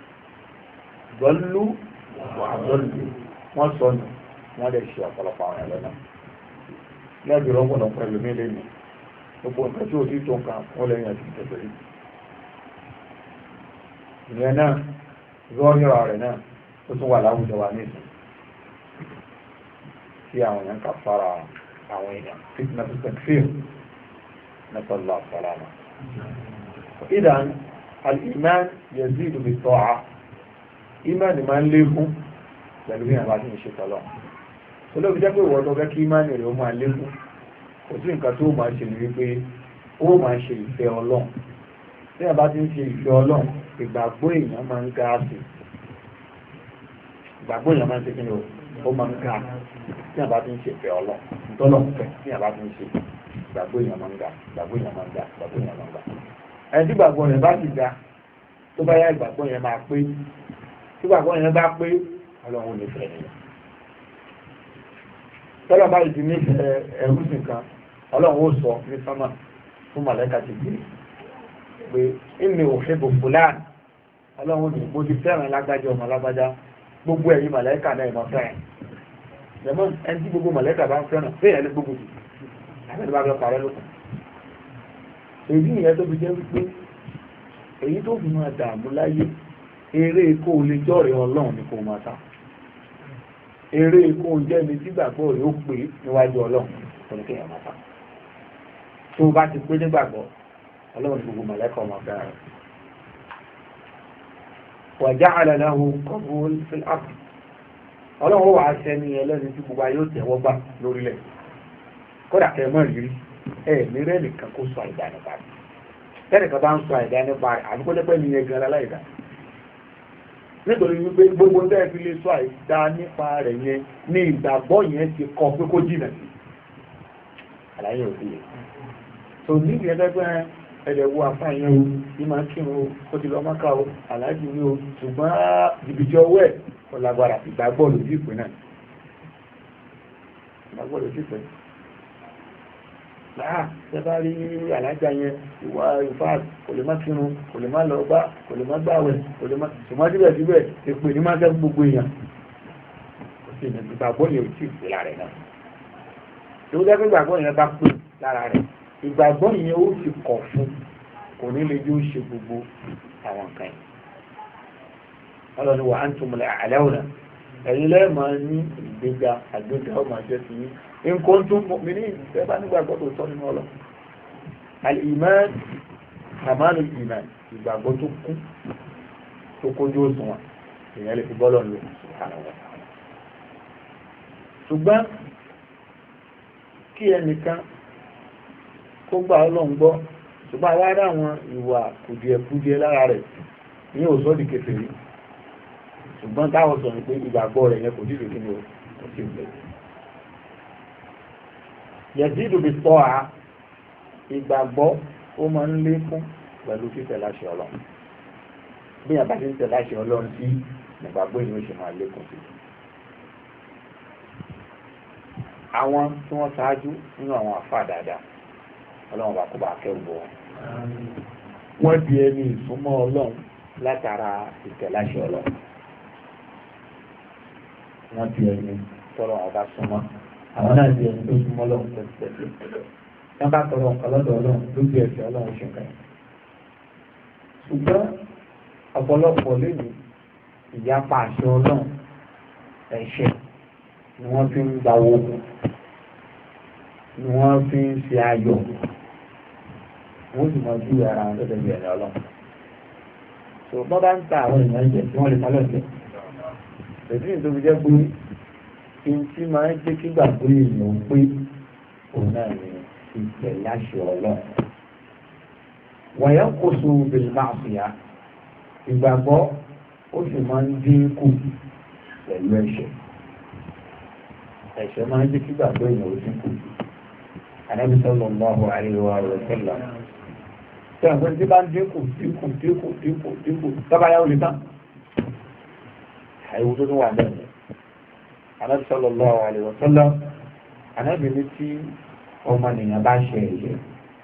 wọ́n sọ nù wọ́n lè ṣe ọ̀pọ̀lọpọ̀ àwọn ẹ̀rọ náà lẹ́bí rọ́pọ̀lọpọ̀ ẹlòmí lẹ́nu gbogbo nǹkan tí ó ti tó nǹkan wọ́n lẹ́yìn àti ìtẹ̀sẹ̀rí ìyẹn náà rọ́ọ̀yọ̀ rẹ̀ náà ó tún wà láwùjọ wa nísìn tí àwọn èèyàn kà fara àwọn èèyàn fitna tó tẹ̀síl nasalla salama idan al-iman yazidu bit-ta'a iman máa ń lékún pẹ̀lú bí àwọn bá ti ń ṣe tọ́lọ́ olóbi jẹ́ pé ìwọ́n tó fẹ́ kí iman rẹ̀ ó máa lékún kò sí nǹkan tó máa ṣe ní wípé ó máa ṣe ìfẹ́ ọlọ́run bí wọ́n bá ti ń ṣe ìfẹ́ ọlọ́run ìgbàgbọ́ èèyàn máa ń ga sí ìgbàgbọ́ èèyàn máa ń ṣe kí ni ó máa ń ga bí wọ́n bá ti ń ṣe ìfẹ́ ọlọ́run tọ́lọ̀ fẹ́ bí wọ́n bá ti ń ṣe ìgbàgbọ́ èèyàn máa ń ga ìgbàgbọ́ èèyàn máa ń ga ìgbàgbọ́ èèyàn máa ń ga ẹni tí ìgbàgbọ́ rẹ̀ bá ti ga tó bá yá ìgbàgbọ́ yẹn máa pé tí ìgbàgbọ́ yẹn bá pé ọlọ́run ò ní fẹ́ nìyẹn tọ́lọ̀ bá ìdí ní ẹrúsìn kan ọlọ́run ó sọ ní sánmà fún màlẹ́kà ti gbé pé inni uhibbu fulan ọlọ́run ní mo ti fẹ́ràn lágbájá ọmọ lágbájá gbogbo ẹ̀yin màlẹ́kà náà ìmọ̀ fẹ́ràn ẹ̀mọ́ ẹni tí gbogbo màlẹ́kà bá ń fẹ́ràn fẹ́ràn lé gbogbo jù àbẹ́ni bá fẹ́ parẹ́ lókun èyí ìyẹn tó fi jẹ́ wípé èyí tó fi máa dààmú láyé eré kó o lè jọ́rẹ̀ ọlọ́run ni kó o máa ta eré kó o jẹ́ ní tígbàgbọ́ rẹ̀ ó pé níwájú ọlọ́run tó ní kéèyàn máa ta tó o bá ti pé nígbàgbọ́ ọlọ́run gbogbo mọ̀lẹ́kọ̀ ọmọ fẹ́ràn rẹ̀ wa ja'ala lahu qabul fil ard ọlọ́run wà á sẹ́ni ẹlẹ́ni tí gbogbo ayé ó tẹ̀wọ́ gbà lórílẹ̀ kódà kẹ́ mọ́ rírí ní rẹ̀ nìkan kó sọ àìdá nípa rẹ̀ tẹ́nìkan bá ń sọ àìdá nípa rẹ̀ àbíkó lẹ́pẹ́ ní ẹgbẹ́ aláìdá nítorí wípé gbogbo ń tẹ́ẹ̀ fi lè sọ àìdá nípa rẹ̀ yẹn ní ìgbàgbọ́ yẹn ti kọ pé kó jìnà sí àlàyé òbí yẹn tó níbi ẹgbẹ́ ẹ̀dẹ̀ wo àfáàyàn o ní máa kírun o ó ti lọ mọ́ká o aláàjì ní o ṣùgbọ́n jìbìtì ọwọ́ ẹ̀ kò lágbára ìgbàgbọ́ lójú ìpè náà ìgbàgbọ́ lójú ìpè láà tẹ́bá rí alájà yẹn ìwà ìfà kò lè má kírun kò lè má lọ bá kò lè má gbàwẹ̀ kò lè má ṣùgbọ́n síbẹ̀síbẹ̀ èpè ní máa ń sẹ́kù gbogbo èèyàn kò sí ìgbàgbọ́ yẹn ò tí ì pè lára ẹ̀ náà tó jẹ́ pé ìgbàgbọ́ yẹn bá pè lára rẹ̀ ìgbàgbọ́ yẹn ó ti kọ̀ fún kò ní lè yóò ṣe gbogbo àwọn nǹkan yìí ọlọ́ni wà á ń tún mọ̀lẹ́ àlẹ́wọ̀nà ẹ̀yin lẹ́ẹ̀mọ́ ní ìgbéga àgbéga ọmọ àjẹ́ sí yín nǹkan tún mi ní ìfẹ́ bá nígbàgbọ́ tó tọ́ nínú ọlọ́ al-iman kamalu iman ìgbàgbọ́ tó kú tó kójú òṣùwọ̀n èèyàn lè fi bọ́lọ̀ lò ṣùgbọ́n kí ẹnìkan kó gbà ọlọ́run gbọ́ ṣùgbọ́n àwa rá àwọn ìwà kùdìẹ̀kùdìẹ̀ lára rẹ̀ ní òsọ́ di kèfèrí ṣùgbọ́n táwọn sọ ní pé ìgbàgbọ́ rẹ̀ yẹn kò sí ìrètí ní o sí ìgbẹ́ yẹ̀dídù bí tọ́ a ìgbàgbọ́ ó máa ń lékún pẹ̀lú títẹ̀ láṣẹ ọlọ́run bí yàn bá ti ń tẹ̀ láṣẹ ọlọ́run sí ìgbàgbọ́ èyí ó ṣe máa lékún sí àwọn tí wọ́n ṣáájú nínú àwọn àfáà dáadáa ọlọ́run bá kó bá kẹ́rù bọ̀ wọ́n di ẹni ìsúnmọ́ ọlọ́run látara ìtẹ̀láṣẹ ọlọ́run wọ́n di ẹni tọ́lọ́ ọba súnmọ́ àwọn náà di ẹni tó súnmọ́ ọlọ́run pẹ̀lú wọ́n bá tọrọ nǹkan lọ́dọ̀ ọlọ́run lójú ẹ̀sẹ̀ ọlọ́run ṣe nǹkan ṣùgbọ́n ọ̀pọ̀lọpọ̀ lẹ́nu ìyapa àṣẹ ọlọ́run ẹ̀ṣẹ̀ ni wọ́n fi ń gba owó ni wọ́n fi ń ṣe ayọ̀ wọ́n sì máa ju ara wọn gẹ́gẹ́ bí ẹ̀rọ ọlọ́run tó bọ́ bá ń ta àwọn èèyàn jẹ tí wọ́n lè mọ́lẹ̀ jẹ èdè ní tóbi jẹ́ pé kí n tí máa ń jẹ́ kí gbàgbé èèyàn pé òun náà ní ìtẹ̀lé àṣẹ ọlọ́run wọ̀nyẹ́ kó so bèèrè máa fi ya ìgbàgbọ́ ó sì máa ń dín kù pẹ̀lú ẹ̀ṣẹ̀ máa ń jẹ́ kí gbàgbé èèyàn ó dín kù. Ànábì sallallahu alaihi wa sallam tí àwọn tí bá ń dínkù tọ́ba yá ó lè tán àìwò tó tún wà bẹ́ẹ̀ Ànábì sallallahu alaihi wasallam Ànábì ní tí ọmọnìyàn bá ṣe ẹ̀yẹ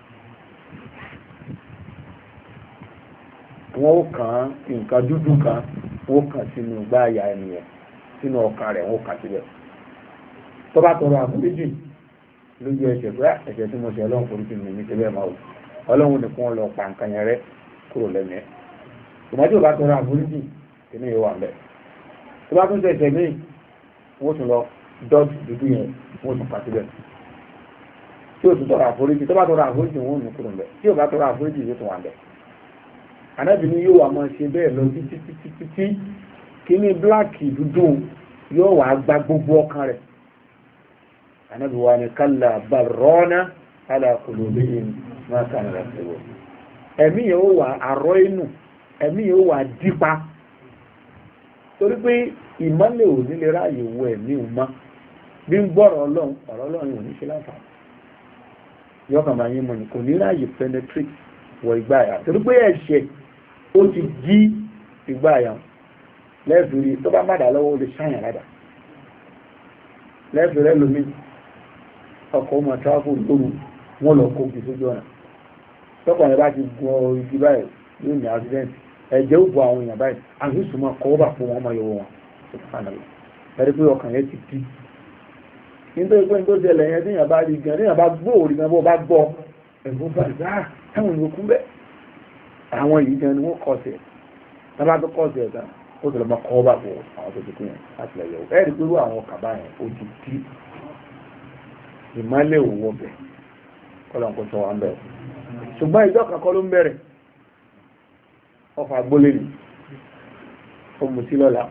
wọ́n ó kàn nǹkan dúdú kan wọ́n kàn sínú gbáàyà ènìyàn sínú ọkàn rẹ̀ wọ́n kàn síbẹ̀ tó bá tọrọ àforíjì lójú ẹsẹ̀ pé ẹ̀ṣẹ̀ tí mo ṣe ọlọ́run forí sí mi ní ṣe bẹ́ẹ̀ máa wò ọlọ́run nìkan lọ pa nǹkan yẹn rẹ́ kúrò lẹ́nu ẹ̀ ṣùgbọ́n tí ò bá tọrọ àforíjì inú yóò wà ń bẹ̀ tó bá tún ṣẹ̀ṣẹ̀ míì wọ́n tún lọ dọ́ọ̀tì dúdú yẹn wọ́n tún pa síbẹ̀ tí ò tún tọrọ àforíjì tó bá tọrọ àforíjì wọ́n nù kúrò ń bẹ̀ tí ò bá tọrọ àforíjì yóò tún wà ń bẹ̀ Ànábì ní yóò wà máa ṣe bẹ́ẹ̀ lọ títí kíní bíláàkì dúdú yóò wà gba gbogbo ọkàn rẹ̀ Ànábì wa ni kálá barọ́nà ala qulubihim ma kanu yaksibun ẹ̀mí yóò wà àrọ́ inú ẹ̀mí yóò wà dípa torí pé ìmọ́lẹ̀ ò ní lè ráàyè wọ ẹ̀mí ọmọ bí ń gbọ́rọ̀ ọlọ́run ò ní ṣe láǹfààní yọkàn máa yín mọ́ ni kò ní ráàyè penetrate wọ ìgbà àyà torí pé ẹ̀ṣẹ̀ ó ti jí ìgbà àyà lẹ́ẹ̀fìrí tó bá bàdà lọ́wọ́ ó lè ṣáyàn ládàá lẹ́ẹ̀fìrí lómi ọkọ̀ ọmọ tráfù lóru wọ́n lọ kó kìí sójú ọ̀nà tọ́kọ̀ yẹn bá ti gun igi báyìí yóò ní accident ẹ̀jẹ̀ ó bọ àwọn èèyàn báyìí àti ìsúnmọ́ kọ́ bà fún wọn ọmọ yòówó wọn ẹ̀rí pé ọkàn yẹn ti dí nítorí pé nítorí ṣẹlẹ̀ yẹn téèyàn bá rí gan téèyàn bá gbọ́ òrí gan bó bá gbọ́ ẹ̀gbọ́n bá rí ah táwọn èèyàn kú bẹ́ẹ̀ àwọn yìí gan ni wọ́n kọ́ sí ẹ̀ tábà tó kọ́ sí ẹ̀ gan ó sì lọ́ mọ́ kọ́ bà fún àwọn tó ti kú yẹn láti lẹ̀ yẹ̀wò ẹ̀rí pé irú àwọn ọkà báyẹn ó ti dí ìmọ́lẹ̀ òwò bẹ̀ kọ́lọ̀ kó sọ wá ń bẹ̀rẹ̀ ṣùgbọ́n ìjọ kankan ló ń bẹ̀rẹ̀ ọfà gbólé ni ó mú sí lọ́la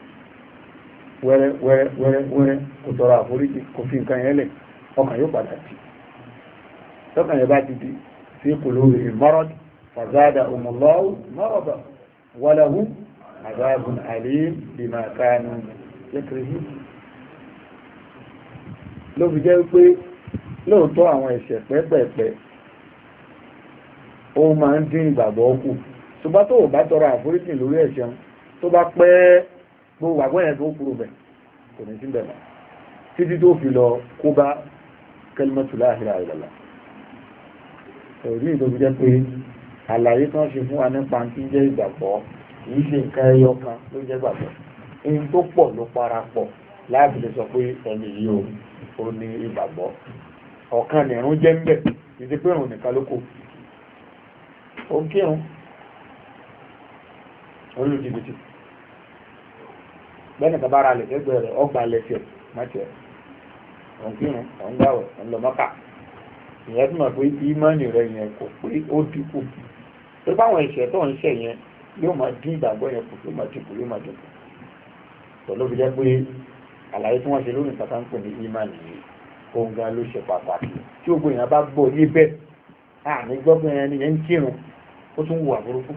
wẹ́rẹ́ kò tọrọ àforíjì kò fi nǹkan yẹn lẹ̀ ọkàn yóò padà dì tọ́kàn yẹn bá ti di sí kòlóòrè marad fàzádà umullahu marada walahu azabun alim bima kanu yakrihun ló fi jẹ́ pé lóòótọ́ àwọn ẹ̀ṣẹ̀ pẹ́pẹ̀pẹ́ ó máa ń dín ìgbàgbọ́ kù ṣùgbọ́n tó o bá tọrọ àforíjì lórí ẹ̀ṣẹ̀ tó bá pẹ́ gbogbo àgbọ̀ yẹn tó kúrò bẹ̀ kò ní sí bẹ̀ mọ́ títí tó fi lọ kó bá kalimatu la ilaha illallah èyí tó fi jẹ́ pé àlàyé kan ṣe fún wa nípa tí ń jẹ́ ìgbàgbọ́ kìí ṣe nǹkan ẹyọ kan ló jẹ́ gbàgbọ́ ohun tó pọ̀ ló parapọ̀ láàbì lè sọ pé ẹni yìí ó ní ìgbàgbọ́ ọ̀kan nìrún jẹ́ ń bẹ̀ ìdí pé òun nìkan ló kù ó ń kírun olùjìbìtì bẹ́ẹ̀ni kan bá ra lẹ̀ lẹ́gbẹ̀ẹ́ rẹ̀ ọgbà lẹ́sẹ̀ mọ́tẹ̀ òun kírun òun gbàwẹ̀ òun lọ mọ́kà ìyẹn tí mo pé ìmọ̀ọ́nì rẹ̀ yẹn kò pé ó dínkù tó báwọn ẹ̀ṣẹ̀ tó ń ṣẹ̀ yẹn yóò máa dín ìgbàgbọ́ yẹn kù yóò máa dínkù pẹ̀lú fi jẹ́ pé àlàyé tí wọ́n ṣe lónìí kàtà ń pè ní ìmọ̀ọ́nì yìí ohun gan ló ṣe pàtàkì tí gbogbo èèyàn bá gbọ́ yé bẹ́ẹ̀ àní gbọ́gbọ́ ẹni yẹn ń kírun ó tún wù àbúrúkú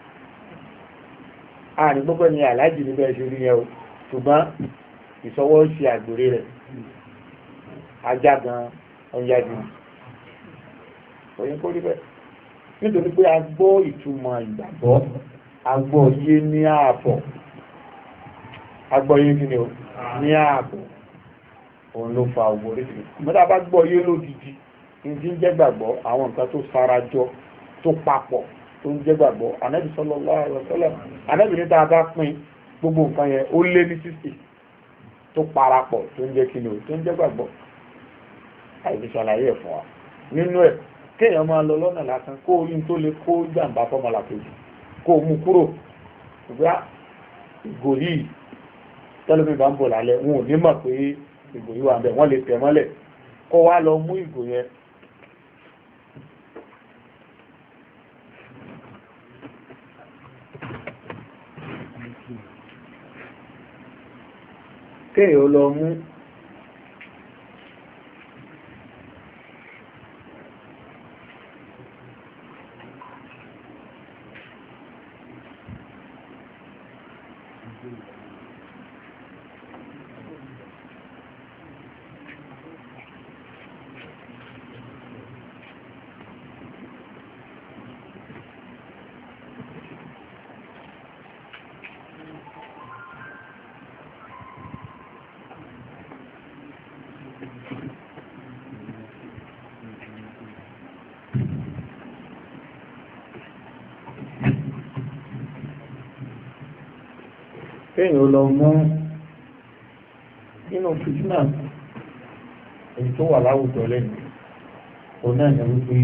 àní gbọ́gbọ́ ẹni aláàjì níbẹ̀ ṣe rí yẹn o ṣùgbọ́n ìṣọwọ́ ṣe àgbèrè rẹ̀ ajá gan ọ̀yájú òyìn kó rí bẹ́ẹ̀ nítorí pé a gbọ́ ìtumọ̀ ìgbàgbọ́ a gbọ́ yé ní ààbọ̀ a gbọ́ yé kí ni o ní ààbọ̀ òun ló fa ògbó orí mọ́tà bá gbọ́ yé lódìdí ní tí ń jẹ́ gbàgbọ́ àwọn nǹkan tó sarajọ tó papọ̀ tó ń jẹ́ gbàgbọ́ Ànábì sallallahu alaihi wasallam Ànábì ní tá a bá pín gbogbo nǹkan yẹn ó lé ní 60 tó parapọ̀ tó ń jẹ́ kí ni o tó ń jẹ́ gbàgbọ́ àìsí ṣàlàyé ẹ̀ fún wa nínú ẹ̀ kéèyàn máa lọ lọ́nà lásán kó orí tó lè kó jàǹbá fọ́mọlà kejì kó mú kúrò ṣùgbọ́n ìgò yìí tẹ́lẹ̀mí bá ń bọ̀ lálẹ́ wọn ò ní mọ̀ pé ìgò yìí wà ń bẹ̀ wọ́n lè tẹ̀ mọ́lẹ̀ kó wá lọ mú ìgò yẹn kéèyàn lọ mú kéèyàn lọ mú nínú fìtínà èyí tó wà láwùjọ lẹ́nu òun náà ní wípé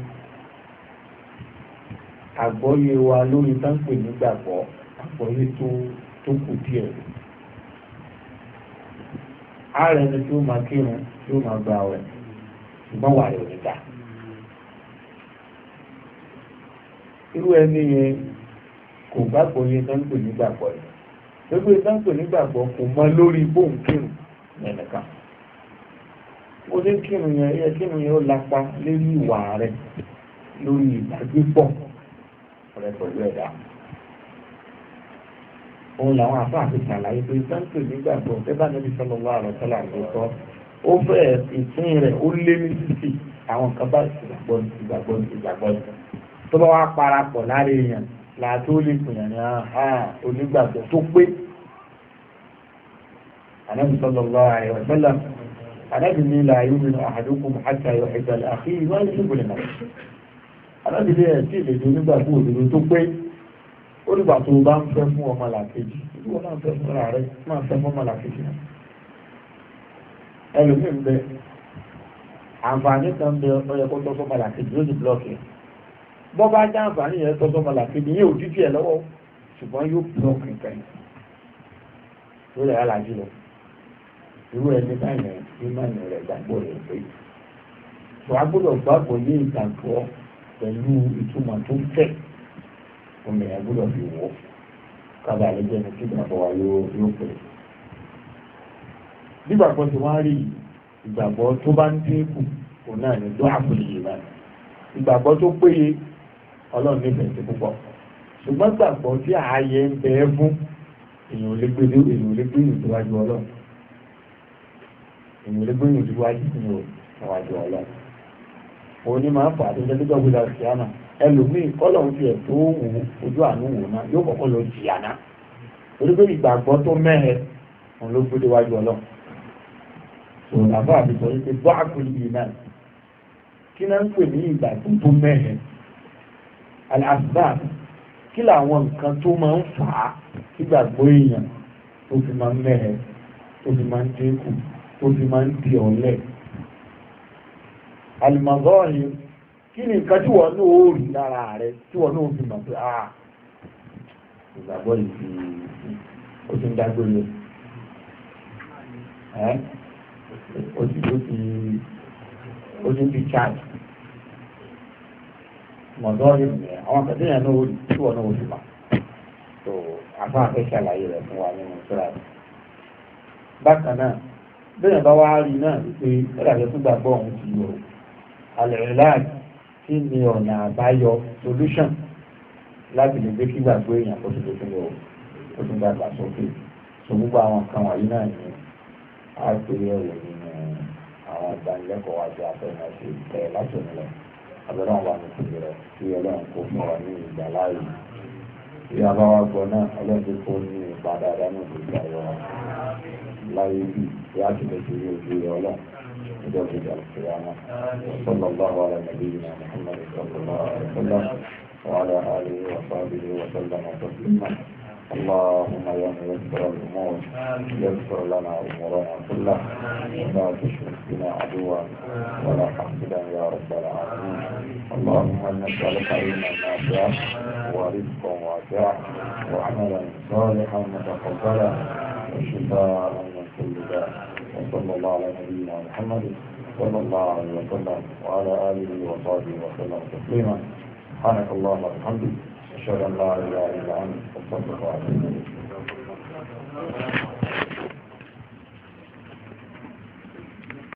àgbọ́yé wa lórí táǹpì nígbàgbọ́ àgbọ́yé tó kù díẹ̀. ààrẹ ni tí ó máa kírun tí ó máa gba ọ̀rẹ́ ṣùgbọ́n wà rẹ̀ níta. irú ẹni yẹn kò gbàgbọ́ yẹn táǹpì nígbàgbọ́ yẹn. gbogbo táǹpì nígbàgbọ́ kò mọ lórí bóun kírun nìkan. ó ní kírun yẹn ó lápá lórí ìwà rẹ̀ lórí ìbágbépọ̀ rẹ̀ pẹ̀lú ẹ̀dá. òun làwọn àfáà fi ṣàlàyé pé sáńpì nígbàgbọ́ ẹbá Nábì sallallahu alaihi wasallam ló sọ ó fẹ́ ìpín rẹ̀ ó lé ní títì àwọn kan bá ìgbàgbọ́ tó bá wá parapọ̀ lára èèyàn làtó lè pèèyàn ní onígbàgbọ́ tó pé. Ànábì sallallahu alaihi wasallam Ànábì ní la yu'minu ahadukum hatta yuhibba li akhihi ma yuhibbu li nafsihi. Ànábì ní ẹ̀ tí ìlèdè onígbàgbọ́ òdodo tó pé ó nígbà tó bá ń fẹ́ fún ọmọ làkejì ìwọ náà fẹ́ fún ara rẹ máa fẹ́ fún ọmọ làkejì náà. ẹlòmíì ń bẹ àǹfààní kan bẹ ọyẹ kó tọ́ sọ́mọ làkejì ló ti blọọkì ẹ̀ bọ́ bá já àǹfààní yẹn tọ́ sọ́mọ làkejì yóò dídí ẹ̀ lọ́wọ́ ṣùgbọ́n yóò blọọkì nǹkan yìí lórí ẹ̀ alájú lọ irú ẹni báyìí ìmọ̀nì rẹ̀ gbàgbọ́ rẹ̀ pé tó a gbọ́dọ̀ gbàgbọ́ yé ìgbàgbọ́ pẹ̀lú ìtumọ̀ tó fẹ̀ omi ẹ̀ gbọ́dọ̀ fi wọ́ kábàá lè jẹ́ ní kí ìgbàgbọ́ wa yóò pè. bí ìgbàgbọ́ ti wá rí ìgbàgbọ́ tó bá ń dínkù òun náà ní dọ́ àpòlì yìí náà ìgbàgbọ́ tó péye ọlọ́run nífẹ̀ẹ́ sí púpọ̀ ṣùgbọ́n ìgbàgbọ́ tí ààyè ń bẹ ẹ́ fún èèyàn ò lè gbé ìtòwájú ọlọ́run èèyàn ò lè gbé ìtòwájú ọlọ́run òun ni máa ń fà á tó jẹ́ lọ́jọ́ gbé láti ṣe àná ẹlòmíì kọ́lọ̀hún ti ẹ̀ tó wù ojú àánú wò náà yóò kọ́kọ́ lọ jìyà náà torí pé ìgbàgbọ́ tó mẹ́hẹ̀ òun ló gbé déwájú ọlọ́run òun làbá àbí sọ wípé bọ́ àkùlì yìí náà kí náà ń pè ní ìgbàgbọ́ tó mẹ́hẹ̀ aláàbá kí làwọn nǹkan tó máa ń fà á kí gbàgbọ́ èèyàn tó fi máa ń mẹ́hẹ̀ tó fi máa ń dínkù tó fi máa ń di ọ̀lẹ alìmọ̀gọ́rin kí ni nǹkan tí wọ́n náà ó rí lára rẹ̀ tí wọ́n náà fi mọ̀ pé ìgbàgbọ́ yìí ó ti ń dágbére ó ti ń fi charge mọ̀gọ́rin nìyẹn àwọn akẹ́kọ̀ọ́ yẹn náà ó rí tí wọ́n náà ó fi mọ̀ tó afá afẹ́ ṣàlàyé rẹ̀ fún wa nínú ìṣúra rẹ̀. bákan náà bẹ́ẹ̀ bá wá rí náà wípé ẹ̀rọ àjọ tó gbàgbọ́ ọ̀hún ti yọ àlẹ́ ìlàjì kí ni ọ̀nà àbáyọ solution láti lè gbé kí gbàgbọ́ èèyàn kó tó lè tún lọ ó tún dàgbà sókè so gbogbo àwọn nǹkan wọ̀nyí náà ni a gbé yẹ̀wò nínú àwọn ìdánilẹ́kọ̀ọ́ wa tí a fẹ́ máa ṣe tẹ̀ láti òun lọ abẹ́rẹ́ àwọn àmì ìpínlẹ̀ rẹ̀ kí ọlọ́run kó fún wa ní ìgbà láàyè tí a bá wá gbọ́ náà ọlọ́run kó ní ipa dáadáa náà lè gbà yọ láyé bí láti lè ṣe ojú ọlọ́run جوز القيامة وصلى الله على نبينا محمد صلى الله عليه وسلم وعلى آله وصحبه وسلم تسليما اللهم يا ميسر الأمور يسر لنا أمورنا كلها ولا تشرك بنا عدوا ولا حاسدا يا رب العالمين اللهم نسألك علما نافعا ورزقا واسعا وعملا صالحا متقبلا وشفاء من كل داء وصلى الله على نبينا محمد صلى الله عليه وسلم وعلى آله وصحبه وسلم تسليما سبحانك اللهم وبحمدك أشهد أن لا إله إلا أنت أستغفرك وأتوب إليك